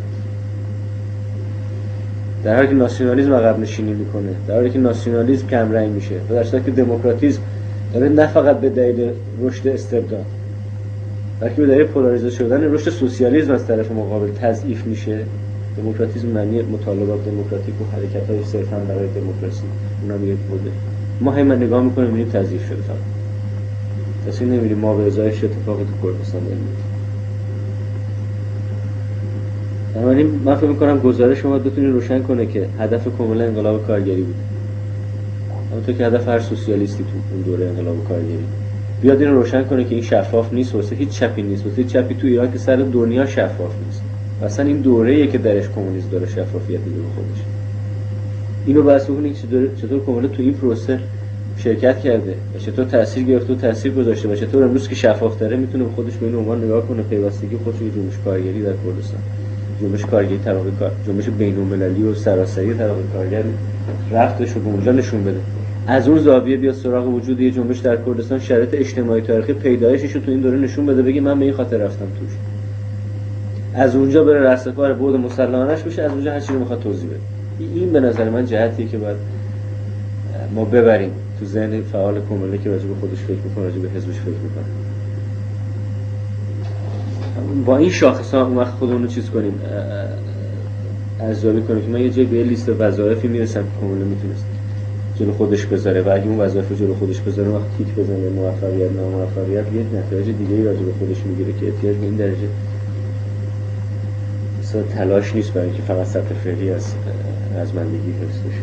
S1: در حالی که ناسیونالیسم عقب نشینی میکنه، در حالی که ناسیونالیسم کم رنگ میشه، و در صورتی که دموکراتیسم داره نه فقط به دلیل رشد استبداد بلکه به دلیل پولاریزه شدن رشد سوسیالیسم از طرف مقابل تضعیف میشه. دموکراتیسم معنی مطالبات دموکراتیک و حرکت‌های صرفاً برای دموکراسی، اونا میگه بوده ما همین نگاه میکنیم میبینیم تضعیف شده فقط. تصویر نمی‌بینیم ما به ازایش اتفاقی تو کردستان داریم. بنابراین من فکر می‌کنم گزارش شما بتونید روشن کنه که هدف کاملا انقلاب کارگری بود. همونطور که هدف هر سوسیالیستی تو اون دوره انقلاب کارگری بیاد این روشن کنه که این شفاف نیست، واسه هیچ چپی نیست، واسه هیچ چپی تو ایران که سر دنیا شفاف نیست. اصلا این دوره‌ایه که درش کمونیسم داره شفافیت میده به خودش. اینو بحث بکنید چطور کاملا تو این پروسه شرکت کرده و چطور تاثیر گرفته و تاثیر گذاشته و چطور امروز که شفاف‌تره میتونه به خودش به این عنوان نگاه کنه پیوستگی خودش به جنبش کارگری در کردستان، جنبش کارگری طبقه کار، جنبش بین‌المللی و سراسری طبقه کارگر رفتش رو به اونجا نشون بده. از اون زاویه بیاد سراغ وجود یه جنبش در کردستان، شرایط اجتماعی تاریخی پیدایشش رو تو این دوره نشون بده، بگه من به این خاطر رفتم توش. از اونجا بره رستگار بعد مسلمانش بشه، از اونجا هر چیزی رو میخواد توضیح بده. این به نظر من جهتیه که باید ما ببریم تو ذهن فعال کمله که راجع به خودش فکر میکنه، راجع به حزبش فکر میکنه. با این شاخص‌ها اون وقت خودمون رو چیز کنیم، ارزیابی کنیم که من یه جای به یه لیست وظایفی میرسم که کمله میتونست جلو خودش بذاره و اگه اون وظایف رو جلو خودش بذاره وقت تیک بزنه موفقیت ناموفقیت یه نتایج دیگه‌ای راجع به خودش میگیره که احتیاج به این درجه مثلا تلاش نیست برای اینکه فقط سطح فعلی از رزمندگی حفظ بشه.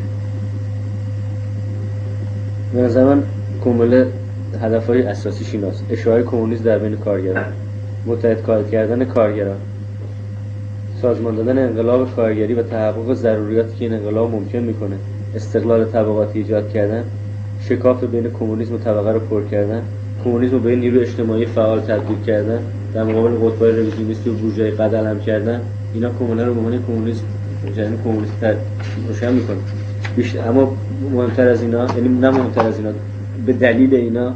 S1: به نظر من کمله هدفهای اساسیش ایناست: اشاعه کمونیسم در بین کارگران، متحد کردن کارگران، سازمان دادن انقلاب کارگری و تحقق ضروریاتی که این انقلاب ممکن میکنه، استقلال طبقاتی ایجاد کردن، شکاف بین کمونیسم و طبقه رو پر کردن، کمونیسم رو به نیروی اجتماعی فعال تبدیل کردن، در مقابل قطب‌های رویزیونیستی و بورژوایی قدم کردن. اینا کمونه رو به عنوان کمونیسم جریان کمونیستی روشن میکنه. بیشتر اما مهمتر از اینا، یعنی نه مهمتر از اینا، به دلیل اینا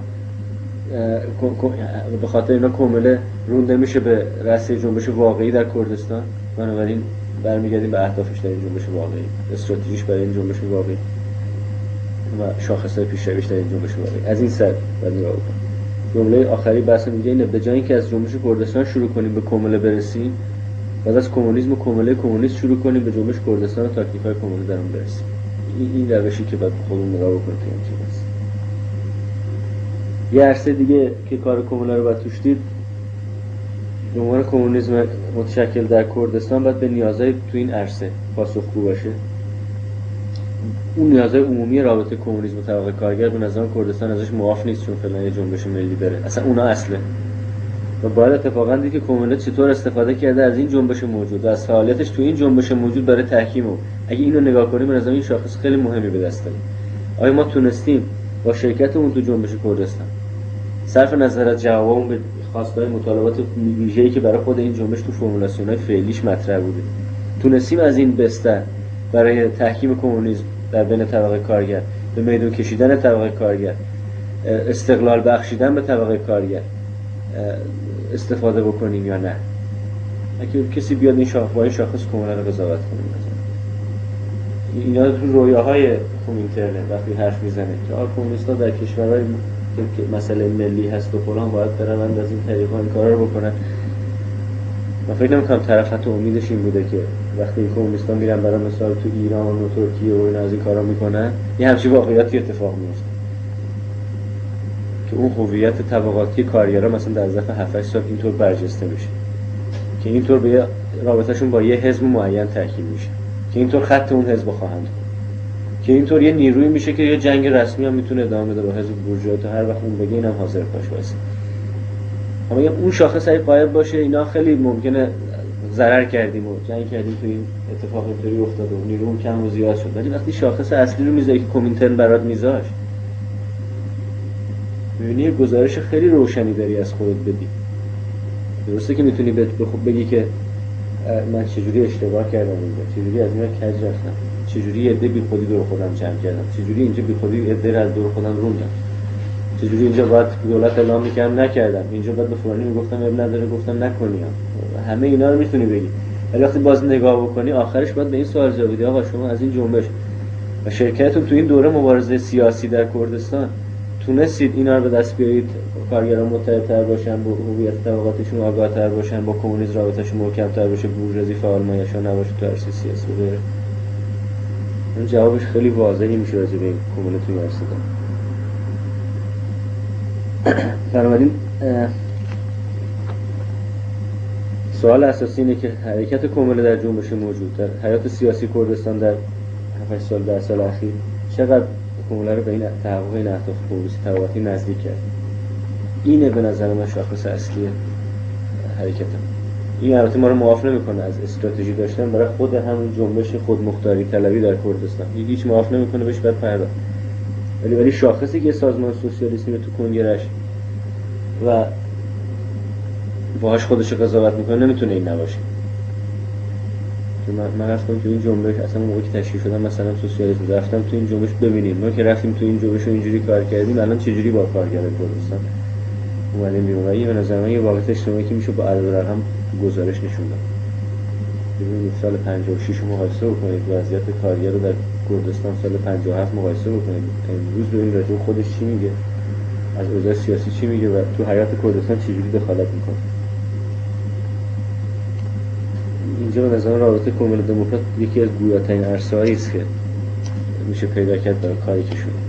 S1: به خاطر اینا کمله رونده میشه به رأس جنبش واقعی در کردستان. بنابراین برمیگردیم به اهدافش در این جنبش واقعی، استراتژیش برای این جنبش واقعی و شاخص‌های پیشرویش در این جنبش واقعی. از این سر باید نگاه بکنیم. جمله آخری بحث میگه اینه: به جای اینکه از جنبش کردستان شروع کنیم به کمله برسیم، بعد از کمونیسم و کمله کمونیست شروع کنیم به جنبش کردستان و تاکتیک‌های کمونه در اون برسیم. این روشی که باید خودمون نگاه بکنیم که این چیزاست. یه عرصه دیگه که کار کمونه رو باید توش دید، به عنوان کمونیسم متشکل در کردستان باید به نیازهای تو این عرصه پاسخگو باشه. اون نیازهای عمومی رابطه کمونیسم و طبقه کارگر به نظر کردستان ازش معاف نیست، چون فعلا یه جنبش ملی داره. اصلا اونا اصله. و باید اتفاقا دید که کمونه چطور استفاده کرده از این جنبش موجود و از فعالیتش تو این جنبش موجود برای تحکیم اون. اگه اینو نگاه کنیم به نظر این شاخص خیلی مهمی به دست داریم. آیا ما تونستیم با شرکتمون تو جنبش کردستان، صرف نظر از جوابمون به خواستای مطالبات ویژه‌ای که برای خود این جنبش تو فرمولاسیون‌های فعلیش مطرح بوده، تونستیم از این بستر برای تحکیم کمونیسم در بین طبقه کارگر، به میدون کشیدن طبقه کارگر، استقلال بخشیدن به طبقه کارگر استفاده بکنیم یا نه؟ اگه کسی بیاد این شاخص کمونه رو قضاوت کنه، اینا تو رویاهای کومینترن وقتی حرف میزنه که کمونیست‌ها در کشورهای که مسئله ملی هست و فلان باید بروند از این طریقا این کارا رو بکنن. من فکر نمی‌کنم طرفت و امیدش این بوده که وقتی کمونیست‌ها میرن برای مثال تو ایران و ترکیه و اینا از این کارا میکنن یه همچین واقعیتی اتفاق میفته که اون هویت طبقاتی کارگرا مثلا در ظرف 7-8 سال اینطور برجسته میشه، که اینطور به رابطه‌شون با یه حزب معین تحکیم میشه، که اینطور خط اون حزب خواهند، که اینطور یه نیرویی میشه که یه جنگ رسمی هم میتونه ادامه بده با حزب بورژوا تا هر وقت اون بگه اینم حاضر باشه واسه. اما اون شاخص اگه قایب باشه اینا خیلی ممکنه ضرر کردیم و جنگ کردیم تو این اتفاق اینطوری افتاده و نیروم کم و زیاد شد. ولی وقتی شاخص اصلی رو میذاری که کومینترن برات میذاش، میبینی گزارش خیلی روشنی داری از خودت بدی. درسته که میتونی بگی که من چجوری اشتباه کردم اینجا، چجوری از اینا کج رفتم، چجوری عده بی خودی دور خودم جمع کردم، چجوری اینجا بی خودی عده از دور خودم روندم، چجوری اینجا باید دولت اعلام میکردم نکردم، اینجا باید به فلانی میگفتم اب نداره گفتم نکنیم. همه اینا رو میتونی بگی، ولی وقتی باز نگاه بکنی آخرش باید به این سوال جواب بدی: آقا شما از این جنبش و شرکتتون تو این دوره مبارزه سیاسی در کردستان تونستید اینا رو به دست بیارید، کارگران متحدتر باشن، با هویت طبقاتشون آگاهتر باشن، با کمونیسم رابطه‌شون محکم‌تر بشه، بورژوازی فعال مایشان نباشه تو عرصه سیاسی؟ اون جوابش خیلی واضحی میشه راجع به این کمونه توی عرصه. بنابراین سوال اساسی اینه که حرکت کمله در جنبش موجود در حیات سیاسی کردستان در 7 سال 10 سال اخیر چقدر کمله رو به این تحقق این اهداف پروسی تبعاتی نزدیک کرد. اینه به نظر من شاخص اصلی حرکت. این البته ما رو معاف نمیکنه از استراتژی داشتن برای خود همون جنبش خودمختاری طلبی در کردستان، هیچ معاف نمیکنه بهش باید پرداخت. ولی شاخصی که سازمان سوسیالیستی تو کنگره‌اش و باهاش خودش قضاوت میکنه نمیتونه این نباشه. من رفتم تو این جنبش، اصلا موقعی که تشکیل شدم مثلا سوسیالیسم، رفتم تو این جنبش ببینیم ما که رفتیم تو این جنبش و اینجوری کار کردیم الان چجوری با کارگر کردستان اومدیم بیرون. و به نظر من یه واقعیت اجتماعی که میشه با عدد و رقم گزارش نشون داد. ببینید سال 56 مقایسه بکنید وضعیت کارگر رو در کردستان سال 57 مقایسه بکنید، امروز ببینید راجع به خودش چی میگه، از اوضاع سیاسی چی میگه و تو حیات کردستان چجوری دخالت میکنه. اینجا به نظر رابطه کمل دموکرات یکی از گویاترین عرصه‌هایی است که میشه پیدا کرد برای کاری که شده.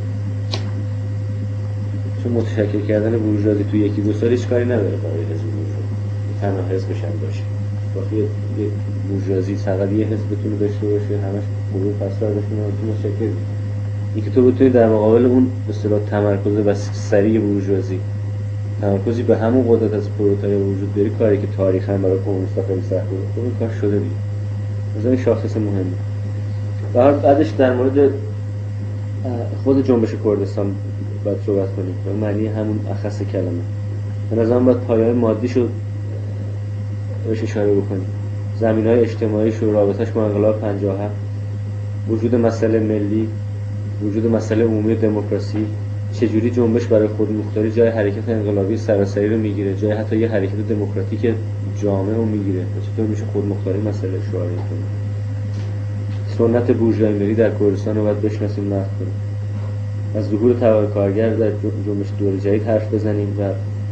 S1: چون متشکل کردن بورژوازی تو یکی دو سال هیچ کاری نداره برای حزب بورژوا، تنها حزبش هم باشه. وقتی یه بورژوازی فقط یه حزب بتونه داشته باشه همش حقوق پس‌دار بشه متشکل، اینکه تو بتونی در مقابل اون به اصطلاح تمرکز و سریع بورژوازی تمرکزی به همون قدرت از پرولتاریا وجود داری، کاری که تاریخاً برای کمونیست‌ها خیلی سخت بود. اون کار شده دیگه. مثلا این شاخص مهمه. بعدش در مورد خود جنبش کردستان باید صحبت کنیم. به معنی همون اخص کلمه. به نظرم باید پایه‌های مادیشو بهش اشاره بکنیم. زمینه‌های اجتماعیش و رابطه‌اش با انقلاب 57، وجود مسئله ملی، وجود مسئله عمومی دموکراسی، چجوری جنبش برای خودمختاری جای حرکت انقلابی سراسری رو میگیره، جای حتی یه حرکت دموکراتیک جامع رو میگیره و چطور میشه خودمختاری مسئله شعاری کنه. سنت بورژوایی ملی در کردستان رو باید بشناسیم، نقد کنیم. از ظهور طبقه کارگر در جنبش دور جدید حرف بزنیم و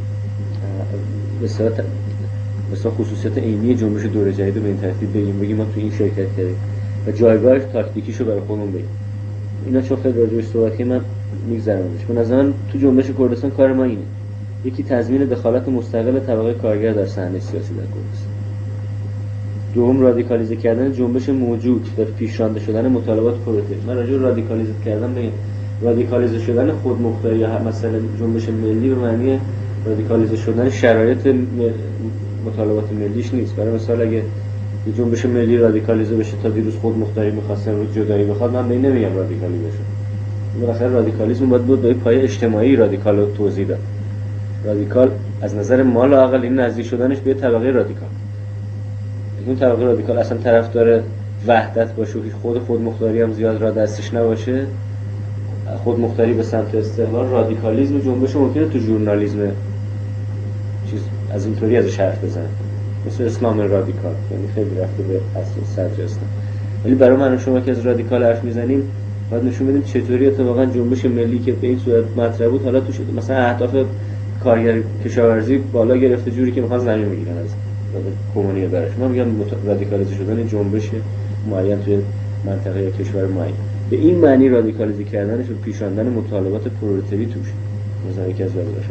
S1: مثلا خصوصیت عینی جنبش دور جدید رو به این ترتیب بگیم ما تو این شرکت کردیم و جایگاهش تاکتیکیشو برای خودمون بگیم. اینا چون خیلی راجعش صحبت که من میگذرمش. به نظر من تو جنبش کردستان کار ما اینه: یکی تضمین دخالت مستقل طبقه کارگر در صحنه سیاسی در کردستان. دوم رادیکالیزه کردن جنبش موجود و پیشرانده شدن مطالبات پرولتاری. من راجع به رادیکالیزه کردن بگم رادیکالیزه شدن خودمختاری یا مثلا جنبش ملی به معنی رادیکالیزه شدن شرایط مطالبات ملیش نیست. برای مثال اگه یه جنبش ملی رادیکالیزه بشه تا دیروز خودمختاری می‌خواستن رو جدایی بخواد، من به این نمیگم رادیکالی بشه. بالاخره رادیکالیسم باید بود به پایه اجتماعی رادیکال رو توضیح داد. رادیکال از نظر ما لااقل این نزدیک شدنش به طبقه رادیکال. اون طبقه رادیکال اصلا طرفدار وحدت باشه و خودمختاری هم زیاد را دستش نباشه، خودمختاری به سمت استقلال، رادیکالیسم جنبش ممکنه تو ژورنالیسم چیز از اینطوری ازش حرف بزنه، مثل اسلام رادیکال، یعنی خیلی رفته به اصل صدر اسلام. ولی برای من و شما که از رادیکال حرف میزنیم باید نشون بدیم چطوری اتفاقا جنبش ملی که به این صورت مطرح بود حالا تو شده مثلا اهداف کارگر کشاورزی بالا گرفته جوری که میخوان زمین بگیرن از کمونی برش. ما میگم رادیکالیزه شدن جنبش معین توی منطقه یا کشور معین، به این معنی رادیکالیزه کردنش و پیشاندن مطالبات پرولتاری توش مثلا یکی از وظایفش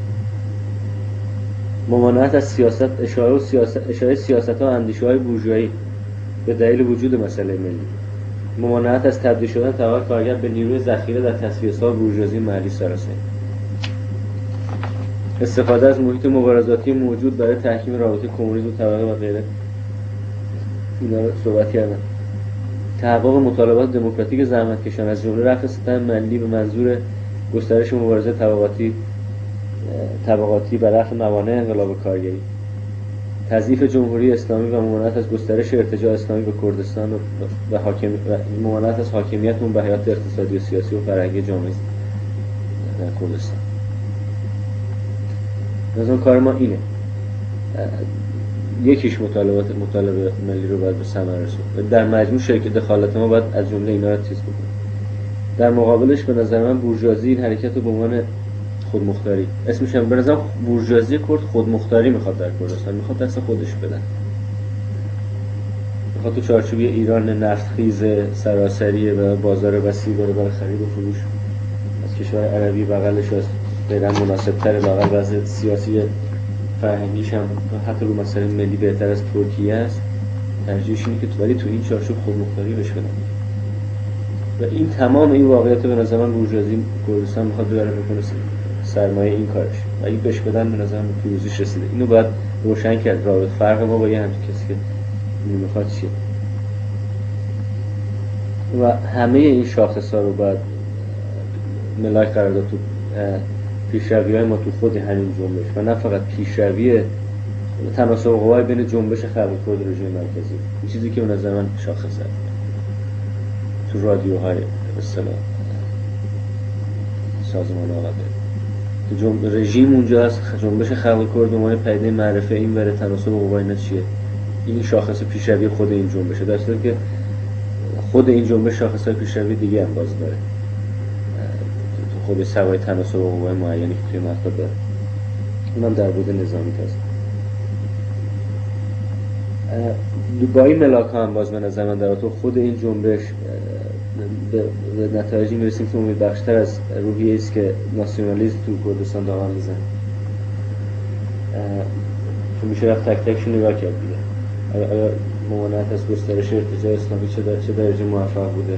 S1: ممانعت از سیاست، اشاره سیاست‌ها و اندیشه‌های بورژوایی به دلیل وجود مسئله ملی، ممانعت از تبدیل شدن طبقه کارگر به نیروی ذخیره در تصفیه‌ساز بورژوازی محلی سراسری، استفاده از محیط مبارزاتی موجود برای تحکیم رابطه کمونیسم و طبقه و غیره. اینا رو صحبت کردم. تحقق مطالبات دموکراتیک زحمتکشان از جمله رفع ستم ملی به منظور گسترش مبارزه طبقاتی بر رفع موانع انقلاب کارگری، تضعیف جمهوری اسلامی و ممانعت از گسترش ارتجاع اسلامی به کردستان و ممانعت از حاکمیت اون به حیات اقتصادی و سیاسی و فرهنگی جامعه در کردستان. از اون کار ما اینه. یکیش مطالبه ملی رو باید به ثمر رسوند. در مجموع شرکت دخالت ما باید از جمله اینا رو تیز بکنیم. در مقابلش به نظر من بورژوازی این حرکت رو به عنوان خودمختاری اسمش هم به نظر بورژوازی کرد خودمختاری میخواد در کردستان، میخواد دست خودش بدن، میخواد تو چارچوبی ایران نفتخیز سراسری و بازار وسیع داره برای خرید و فروش از کشور عربی بغلش غیرا مناسب‌تر، لااقل وضع سیاسی فرهنگیش هم حتی رو مسائل ملی بهتر از ترکیه است، ترجیحش اینه که ولی تو این چارچوب خودمختاری بشه بدن. و این تمام این واقعیت به نظر من بورژوازی کردستان میخواد ببره بکنه سرمایه این کارش و این بهش بدن به نظر من پیروزیش رسیده. اینو باید روشن کرد. رابط فرق ما با یه همچین کسی که اینو میخواد چیه و همه این شاخص‌ها رو باید ملاک قرار داد تو پیشروی‌های ما تو خود همین جنبش و نه فقط پیشروی تناسب قوای بین جنبش خلق کرد و رژیم مرکزی. این چیزی که به نظر من شاخصه تو رادیوهای به اصطلاح سازمان آقا تو رژیم اونجا هست، جنبش خلق کرد و پدیده معرفه این وره تناسب قوای اینا چیه. این شاخص پیشروی خود این جنبشه، در صورتی که خود این جنبش شاخص‌های پیشروی دیگه هم باز داره تو خود سوای تناسب قوای معینی که توی مطلب داره. اونم در بود نظامی هست. با این ملاک هم باز به نظر من در تو خود این جنبش به نتایجی میرسیم که امیدبخش‌تر از روحیه‌ای است که ناسیونالیسم تو کردستان دامن میزنه. چون میشه رفت تک تکشون نگاه کرد دیگه. آیا ممانعت از گسترش ارتجاع اسلامی چه درجه موفق بوده؟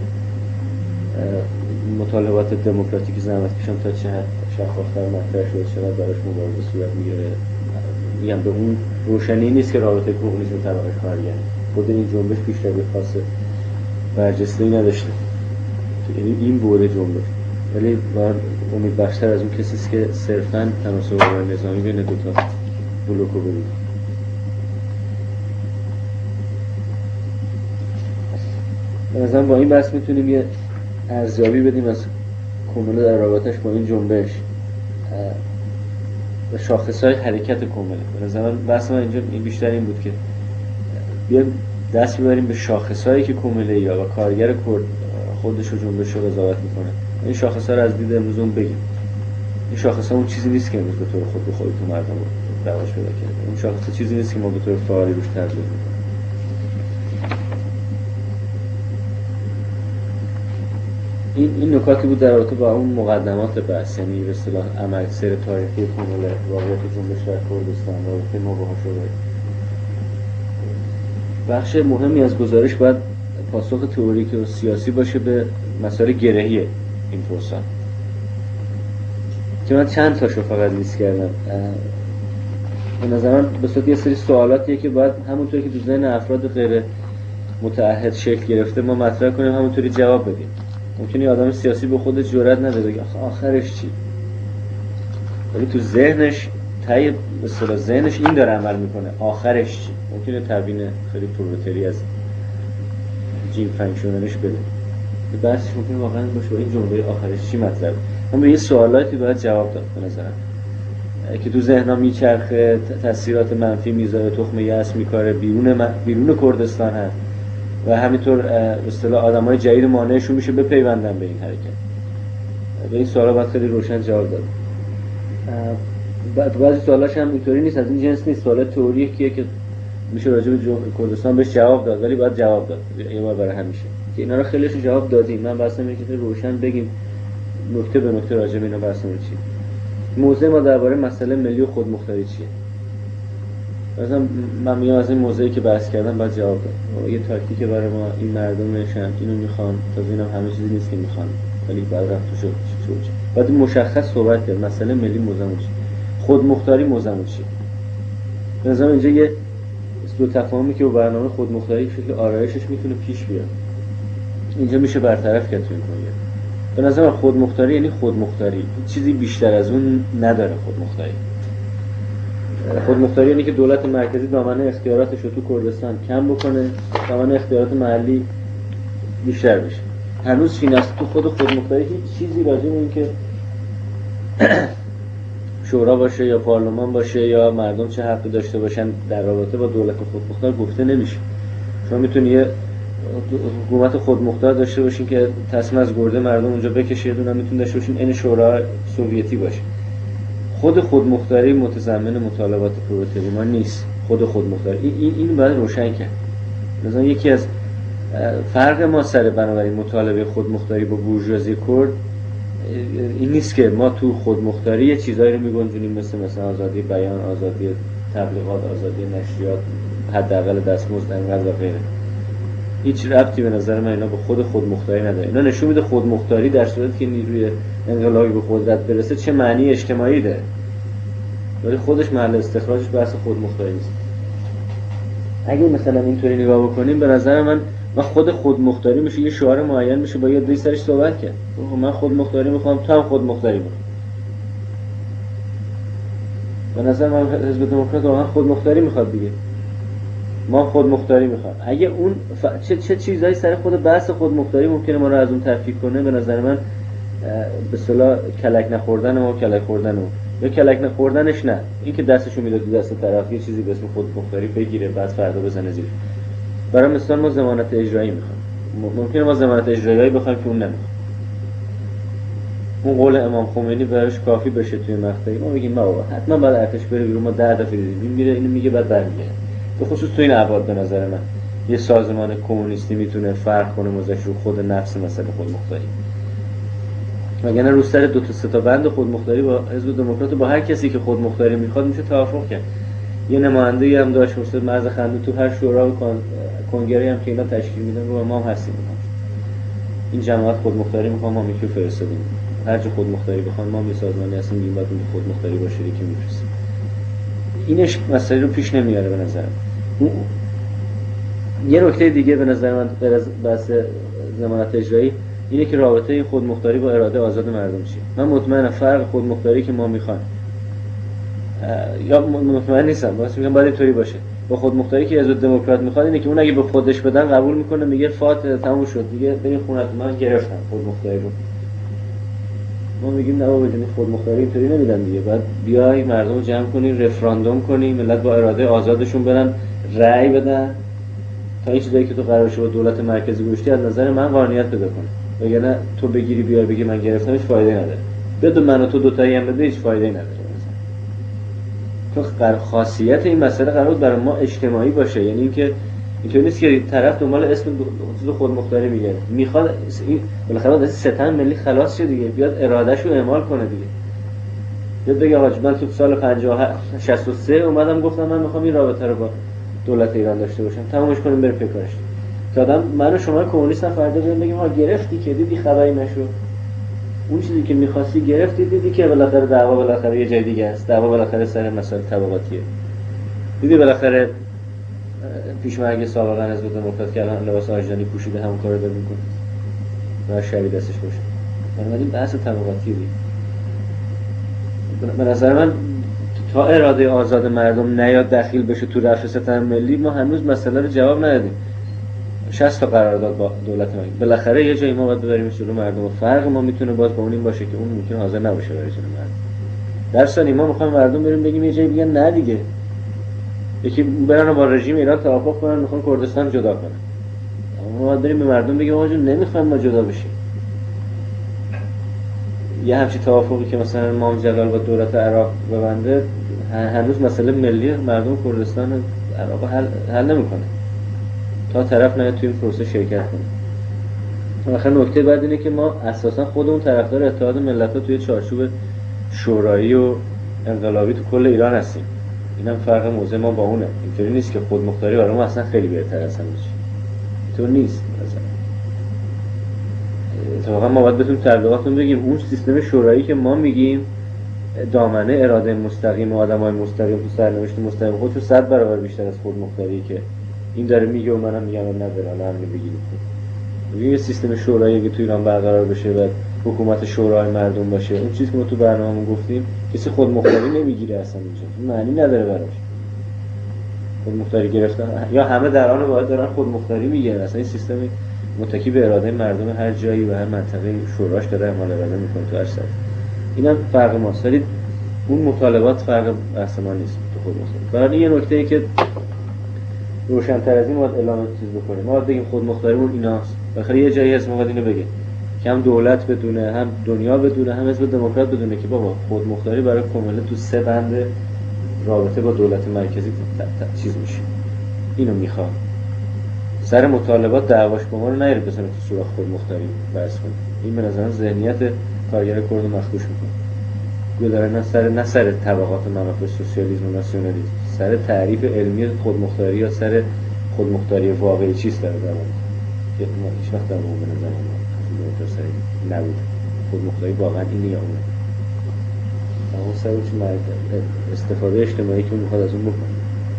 S1: مطالبات دموکراتیک زحمتکشان تا چه حد شفاف‌تر مطرح شده، چقدر براش مبارزه صورت میگیره. میگم به اون روشنی نیست که رابطه کمونیسم و طبقه کارگر خود این جنبش پیشروی خاص برجسته‌ای نداشته، یعنی این بوده جنبش، ولی باید امیدبخش‌تر از اون کسی است که صرفاً تناسب قوای نظامی بین دو تا بلوکو ببینه. مثلا با این بحث میتونیم یه ارزیابی بدیم از کمونه در رابطش با این جنبش و شاخص‌های حرکت کمونه. به نظر من بحث من اینجا بیشتر این بود که بیایم دست ببریم به شاخص‌هایی که کمونه یا کارگر کرد خودش رو جنبش رو قضاوت میکنه. این شاخص‌ها رو از دید امروزون بگیم. این شاخص‌ها اون چیزی نیست که امروز به طور خود به خود تو مردم رو رواج پیدا کرده. این شاخص‌ها چیزی نیست که ما به طور فعالی روش تاکید می‌کنیم. این نکاتی بود در رابطه با اون مقدمات بحث، یعنی به اصطلاح عمل سیر تاریخی کامل واقعیت جنبش در کردستان رابطه ما با شده. بخش مهمی از گزارش باید پاسخ تئوریک و سیاسی باشه به مسائل گرهی این پرسان که من چند تاشو فقط لیست کردم. به نظر من به صورت یه سری سوالاتیه که باید همونطوری که تو ذهن افراد غیر متعهد شکل گرفته ما مطرح کنیم همونطوری جواب بدیم. ممکنه آدم سیاسی به خودش جرئت نداره بگه آخرش چی، ولی تو ذهنش به اصطلاح ذهنش این داره عمل میکنه آخرش چی. ممکنه تبیین خیلی پروتری از جین فانکشنالش بده. بحثش ممکنه واقعا باشه این جمله آخرش چی مطلب. اما این سوالاتی باید جواب داد به نظرم که تو ذهن‌ها میچرخه، تاثیرات منفی میذاره، تخم یأس میکاره، بیرون کردستان هست و همینطور به اصطلاح آدمای جدید مانعشون میشه بپیوندن به این حرکت. به این سوالا باید خیلی روشن جواب داد. بعضی سوالاش هم اینطوری نیست، از این جنس نیست، سوال تئوریکیه که میشه راجع به کردستان بهش جواب داد، ولی باید جواب داد یه بار برای همیشه. که اینا رو خیلیش جواب دادیم. من بحثم اینه که روشن بگیم نکته به نکته راجع به اینا بحثم چیه. موضوع ما درباره مسئله ملی و خودمختاری چیه؟ مثلا من میگم از این موضوعی که بحث کردم باید جواب داد. یه تاکتیک برای ما این مردم نشن اینو میخوان، تازه اینم همه چیزی نیست که میخوان، ولی بعد رفت توش باید مشخص صحبت کرد. مسئله ملی موضوع چیه؟ خودمختاری موضوع چیه؟ به نظر اینجا یه دو تفاهمی که با برنامه خودمختاری شکل آرایشش میتونه پیش بیاد اینجا میشه برطرف کرد تو این کنیه. به نظر من خودمختاری یعنی خودمختاری، چیزی بیشتر از اون نداره. خودمختاری یعنی که دولت مرکزی دامنه اختیاراتش رو تو کردستان کم بکنه، دامنه اختیارات محلی بیشتر بشه. هنوز چین است تو خودمختاری هیچ چیزی راجع به این که شورا باشه یا پارلمان باشه یا مردم چه حقی داشته باشن در رابطه با دولت خودمختار گفته نمیشه. شما میتونی یه حکومت خودمختار داشته باشین که تصمیم از گرده مردم اونجا بکشه، یه دونه میتونه داشته باشین این شورا سوویتی باشه. خودمختاری متضمن مطالبات پروتری ما نیست. خودمختاری این باید روشن کرد. مثلا یکی از فرق ما سر بنابراین مطالبه خودمختاری با بورژوازی کرد این نیست که ما تو خودمختاری یه چیزایی رو میگنجونیم مثلا آزادی بیان، آزادی تبلیغات، آزادی نشریات، حداقل دستمزد انقدر و غیره. هیچ ربطی به نظر من اینا به خودمختاری نداره. اینا نشون میده خودمختاری در صورتی که نیروی انقلابی به قدرت برسه چه معنی اجتماعی داره، ولی خودش محل استخراجش بحث خودمختاری نیست. اگه مثلا اینطوری نگاه بکنیم به نظر من خودمختاری میشه یه شعار معین میشه با یه عده‌ای سرش صحبت کرد. من خودمختاری میخوام، تو هم خودمختاری میخوام. به نظر من حزب دموکرات واقعا خودمختاری میخواد دیگه. ما خودمختاری میخوام. اگه اون چه چیزایی سر خود بحث خودمختاری ممکنه ما رو از اون تفکیک کنه، به نظر من به اصطلاح کلک نخوردن ما، کلک خوردن ما، یا کلک نخوردنش نه، این که دستشو میداد تو دست طرف یه چیزی به اسم خودمختاری بگیره بعد فردا بزنه زیر. برای مثلا ما ضمانت اجرایی میخوایم. ممکنه ما ضمانت اجرایی بخوایم که اون نمیخواد. اون قول امام خمینی براش کافی بشه توی مقطعی ما بگیم بابا حتما بعد ارتش بره بیرون، ما 10 دفعه دیدیم این میره اینو میگه بعد برمیگرده. به خصوص تو این ابعاد به نظر من یه سازمان کمونیستی میتونه فرق کنه موزش رو خود نفس مسئله خودمختاری. وگرنه رو سر دو تا سه تا بند خودمختاری با حزب دموکرات با هر کسی که خودمختاری میخواد میشه توافق کرد. یه نماینده‌ای هم داشت مثلا مرز خنده تو هر شورا و کنگره هم که اینا تشکیل میدن رو ما هم هستیم. این جماعت خودمختاری میخوام ما میتونیم فرستادیم. هر جا خودمختاری بخوان ما می سازمانی هستیم میگیم باید خودمختاری باشه که میفرستیم. اینش مسئله رو پیش نمیاره به نظر من. یه نکته دیگه به نظر من غیر از بحث ضمانت اجرایی اینه که رابطه این خودمختاری با اراده آزاد مردم چیه. من مطمئنم فرق خودمختاری که ما میخوایم یا مطمئن نیستم واسه میگم باید اینطوری باشه با خودمختاری که حزب دموکرات میخواد اینه که اون اگه به خودش بدن قبول میکنه، میگه فات تموم شد دیگه بریم خونتون، من گرفتم خودمختاری رو. ما میگیم نه بابا جون خودمختاری اینطوری نمیدن دیگه، بعد بیای مردم رو جمع کنی، رفراندوم کنی، ملت با اراده آزادشون برن رأی بدن تا این چیزایی که تو قرار شد دولت مرکزی گوشتی از نظر من قانونیت پیدا کنه. وگرنه تو بگیری بیای بگی من گرفتم هیچ فایده نداره. بدون من و تو دو تایی هم بده هیچ فایده نداره. چون خاصیت این مسئله قرار بود برای ما اجتماعی باشه، یعنی اینکه اینطوری نیست که طرف دنبال اسم خودمختاری میگه، میخواد این بالاخره از ستم ملی خلاص شه دیگه، بیاد ارادهشو اعمال کنه دیگه. بیاد بگه آقا من تو سال 63 اومدم گفتم من میخوام این رابطه رو با دولت ایران داشته باشم، تمامش کنیم بریم پیکارش. که آدم من و شما کمونیست هم فردا بیان بگیم ها گرفتی که دیدی خبری نشو، اون چیزی که می‌خواستی گرفتی، دیدی که بالاخره دعوا بالاخره یه جای دیگه است، دعوا بالاخره سر مسائل طبقاتیه، دیدی بالاخره پیشمرگ سابقا حزب دموکرات که الان لباس آجدانی پوشیده همون کارو داره میکنه و شبیه دستش باشه. بنابراین بحث طبقاتیه دیگه. به نظر من تا اراده آزاد مردم نیاد دخیل بشه تو رفع ستم ملی ما هنوز مسئله رو جواب ندادیم. 60 تا قرارداد با دولت ما بالاخره یه جایی ما باید ببریم جلو مردم و فرق ما میتونه باز با اون باشه که اون ممکن حاضر نباشه بره جلو مردم. در ثانی ما میخوایم مردم بریم بگیم یه جایی بگن نه دیگه، یکی برن با رژیم ایران توافق کنن میخوان کردستان جدا کنن، ما باید بریم به مردم بگیم آقا جون نمیخوایم ما جدا بشیم. یه همچین توافقی که مثلا امام جلال با دولت عراق ببنده هنوز مسئله ملی مردم کردستان عراق حل نمیکنه تا طرف نیاد توی این پروسه شرکت کنه. آخر نکته بعد اینه که ما اساسا خودمون طرفدار اتحاد ملت‌ها توی چارچوب شورایی و انقلابی تو کل ایران هستیم. اینم فرق موضع ما با اونه. اینطوری نیست که خودمختاری برای ما اصلا خیلی بهتر از همه چی. اینطور نیست. اتفاقا ما باید بتونیم تبلیغاتمون بگیم اون سیستم شورایی که ما میگیم دامنه اراده مستقیم و آدمای مستقیم تو سرنوشت مستقیم خودشو 100 برابر بیشتر از خودمختاری که این داره میگه و منم میگم نداره. حالا همین بگید یه سیستم شورایی که تو ایران برقرار بشه و حکومت شورای مردم باشه، اون چیزی که ما تو برنامه‌مون گفتیم کسی خودمختاری نمیگیره اصلا اینجا، معنی نداره براش خودمختاری گرفتن، یا همه در آن واحد دارن خودمختاری میگیرن. اصلا این سیستم متکی به اراده مردم هر جایی و هر منطقه شوراش داره اعمال اراده میکنه تو هر سطح. اینم فرق ماست، ولی اون مطالبات فرق اصلا نیست تو خودمختاری. برای یه نکته‌ای که روشن‌تر از این باید اعلام چیز بکنیم، ما باید بگیم خودمختاریمون ایناست. بالاخره یه جایی هست ما باید اینو بگیم که هم دولت بدونه، هم دنیا بدونه، هم حزب دموکرات بدونه که بابا خودمختاری برای کمله تو 3 بند رابطه با دولت مرکزی چیز میشه. اینو میخوام سر مطالبات دعواش با ما رو نیاره بزنه تو سوراخ خودمختاری بحث کنیم. این به نظر ذهنیت کارگر کرد مخدوش میکنه. نه سر طبقات منافع سوسیالیسم و ناسیونالیسم، سر تعریف علمی خودمختاری یا سر خودمختاری واقعی چیست در زمان که هیچ وقت در اون به نظر من سر نبود. خودمختاری واقعا اینه یا اونه؟ اون سر چون استفاده اجتماعی که میخواد از اون بکنه.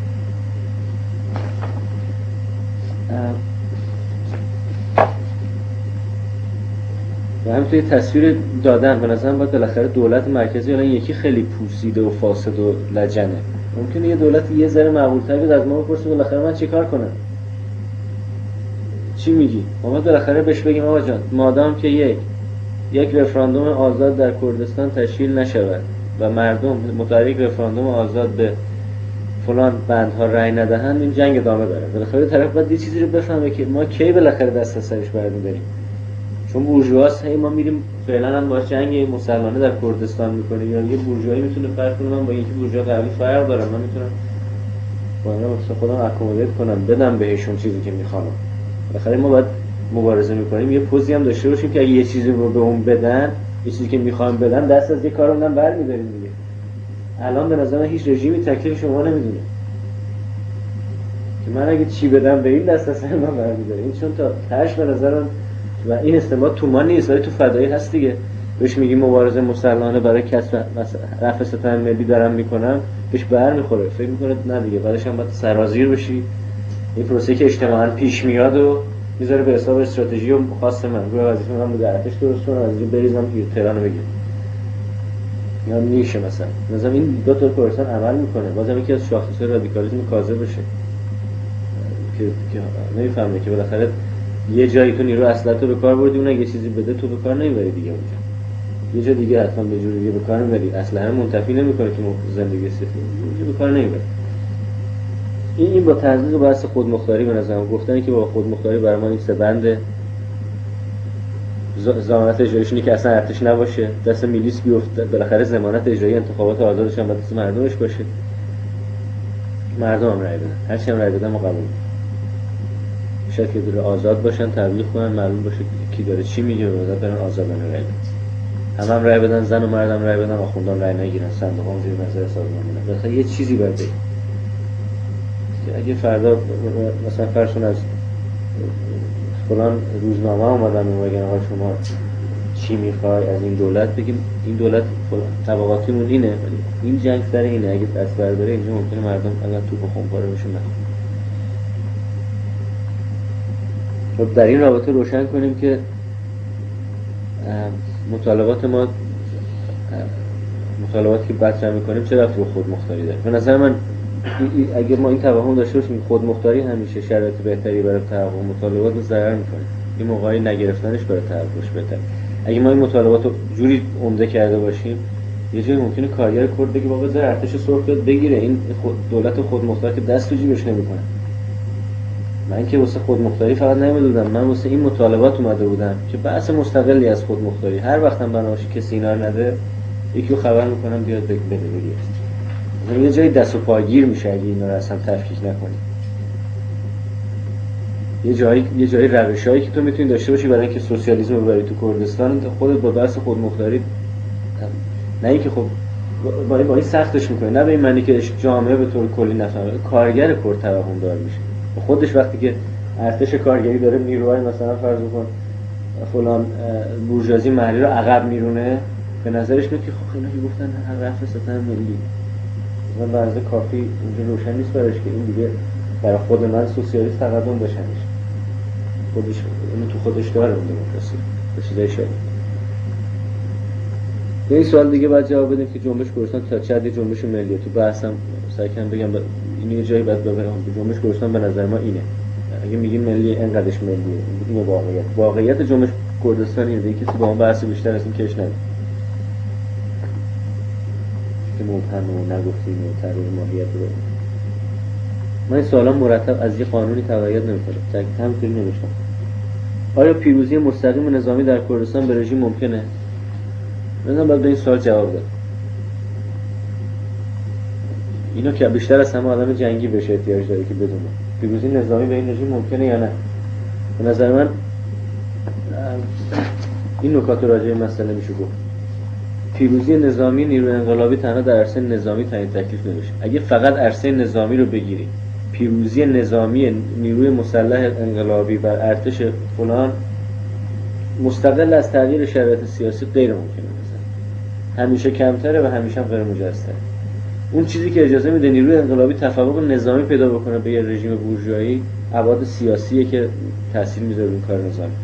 S1: و هم توی تصویر دادن به نظرم باید بالاخره دولت مرکزی الان یکی خیلی پوسیده و فاسد و لجنه. ممکنه یه دولت یه ذره معقول‌تر بیاد از ما بپرسه بالاخره من چیکار کنم؟ چی میگی؟ ما بالاخره بهش بگیم آقا جان مادام که یک رفراندوم آزاد در کردستان تشکیل نشود و مردم متحرک رفراندوم آزاد به فلان بندها رأی ندهند، این جنگ ادامه داره. بالاخره طرف باید یه چیزی رو بفهمه که ما کی بالاخره دست از سرش برمی‌داریم. چون بورژواست ما میریم فعلا هم باش جنگ مسلمانه در کردستان میکنیم، یا یه بورژوایی میتونه فرق کنه من با اینکه بورژوا قبلی فرق دارم، من میتونم با اینا واسه خودم اکومودیت کنم بدم بهشون چیزی که میخوام. بالاخره ما باید مبارزه میکنیم، یه پوزی هم داشته باشیم که اگه یه چیزی رو به اون بدن، یه چیزی که میخوام بدن، دست از یه کارمون برمی‌داریم دیگه. الان به نظر من هیچ رژیمی تکلیف شما نمیدونه که من اگه چی بدم به این دست از سر من برمی‌داره. این چون تا تاش به نظر من و این استنباط تو ما نیست ولی تو فضایی هست دیگه. بهش میگی مبارزه مسلحانه برای کسب رفع ستم ملی دارم میکنم، بهش برمیخوره، فکر میکنه نه دیگه بعدش هم باید سرازیر بشی. این پروسه که اجتماعاً پیش میاد و میذاره به حساب استراتژی و خاص من روی وظیفه من بوده ارتش درست کنم، از اینجا بریزم تهران رو بگیرم یا نیشه. مثلا این دو تا کورسان عمل میکنه. بازم یکی از شاخصهای رادیکالیسم کاذب بشه که نمیفهمه که بالاخره یه جایی تو نیرو اسلحه به کار بردی، اون اگه چیزی بده تو به کار نمیبری دیگه. اونجا یه جا دیگه حتما به جور دیگه به کار میبری. اسلحه منتفی نمیکنه که زندگی سفید اونجا به کار نمیبری. این با تحقیق بحث خودمختاری به نظرم گفتنی که با خودمختاری برای ما این سه بند ضمانت اجراییش اینه که اصلا ارتش نباشه، دست میلیس بیفته، بالاخره ضمانت اجرایی انتخابات آزادش هم دست مردمش باشه، مردم هم رای بدن، هر چی هم رای بدن ما قبول شاید که داره آزاد باشن، تبلیغ کنن، معلوم باشه کی داره چی میگه، بعد برن آزادانه رای بدن، هم رای بدن، زن و مردم رای بدن، آخوندان رای نگیرن، صندوقام زیر نظر سازمان میمونه. بالاخره یه چیزی باید بگیم که اگه فردا مثلا فرضون از فلان روزنامه اومدن و بگن آقا شما چی میخوای از این دولت، بگیم این دولت طبقاتیمون اینه ولی این جنگ سر اینه، اگه دست برداره اینجا ممکنه مردم اگر توپ و خمپاره بشون نخواه. خب در این رابطه روشن کنیم که مطالبات ما، مطالباتی که مطرح میکنیم چه رفت رو خودمختاری داره. به نظر من اگه ما این توهم داشته باشیم خودمختاری همیشه شرایط بهتری برای تحقق مطالبات رو ضرر میکنه، این موقعی نگرفتنش برای تحققش بهتره. اگه ما این مطالبات رو جوری عمده کرده باشیم یه جایی ممکنه کارگر کرد بگه بابا زر ارتش سرخ بیاد بگیره، این دولت خودمختار که دست تو جیبش نمیکنه. من که واسه خودمختاری فقط نمیدونم، من واسه این مطالبات اومده بودم که بحث مستقلی از خودمختاری هر وقتم بناشه کسی اینا رو نده یکی رو خبر میکنم بیاد بده بگیره. یه جایی دست و پاگیر میشه اگه اینا رو اصلا تفکیک نکنی. یه جایی روشایی که تو میتونی داشته باشی برای اینکه سوسیالیسم رو ببری تو کردستان، خودت با بحث خودمختاری نه اینکه خب با این سختش میکنه، نه به این معنی که جامعه به طور کلی نفهمه، کارگر کرد توهم دار میشه خودش. وقتی که ارتش کارگری داره نیروهای مثلا فرض کن فلان بورژوازی محلی رو عقب میرونه، به نظرش میاد که خب اینا که گفتن هر رفع ستم ملی، من برای کافی اونجا روشن نیست براش که این دیگه برای خود من سوسیالیست تقدم بشنش، خودش اینو تو خودش داره اون دموکراسی به چیزای شاید. این سوال دیگه باید جواب بدیم که جنبش کردستان تا چه حدی جنبش ملیه. تو بحثم سعی کردم بگم این یه جایی باید ببرم جنبش کردستان به نظر ما اینه. اگه میگیم ملی انقدرش ملیه، این واقعیت جنبش کردستان اینه دیگه، کسی با اون بحث بیشتر از این کش نمی‌کنه که مبهم و نگفتیم و تغییر ماهیت رو. من این سوالا مرتب از یه قانونی تبعیت نمی‌کنم، تک همینطوری نمی‌شم. آیا پیروزی مستقیم نظامی در کردستان به رژیم ممکنه؟ من باید به این سوال جواب داد. اینو که بیشتر از همه آدم جنگی بشه احتیاج داره که بدونه پیروزی نظامی به این رژیم ممکنه یا نه. به نظر من این نکات راجع به مسئله میشه گفت. پیروزی نظامی نیروی انقلابی تنها در عرصه نظامی تعیین تکلیف نمیشه. اگه فقط عرصه نظامی رو بگیری، پیروزی نظامی نیروی مسلح انقلابی بر ارتش فلان مستقل از تغییر شرایط سیاسی غیر ممکنه مثلا. همیشه کمتره و همیشه هم غیر مجسم. اون چیزی که اجازه میده نیروی انقلابی تفوق نظامی پیدا بکنه به یه رژیم بورژوایی، ابعاد سیاسیه که تاثیر میذاره روی کار نظامی.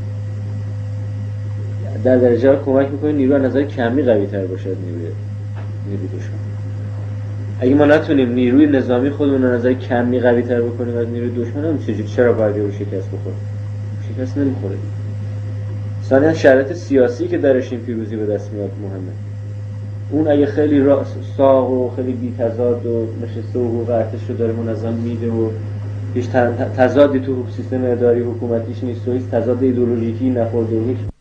S1: در درجه کمک میکنه نیرو از نظر کمی قوی تر باشه از نیروی دشمن. اگه ما نتونیم نیروی نظامی خودمون از نظر کمی قوی تر بکنیم از نیروی دشمن، هم چرا باید رو شکست بخوره؟ شکست نمیخوره. ثانیاً شرایط سیاسی که درش این پیروزی به دست میاد مهمه. اون اگه خیلی ساغ و خیلی بی تضاد و نشسته و حقوق ارتش رو داره منظم میده و هیچ تضادی تو سیستم اداری حکومتیش نیست و هیچ تضاد ایدئولوژیکی نخورده و هیچ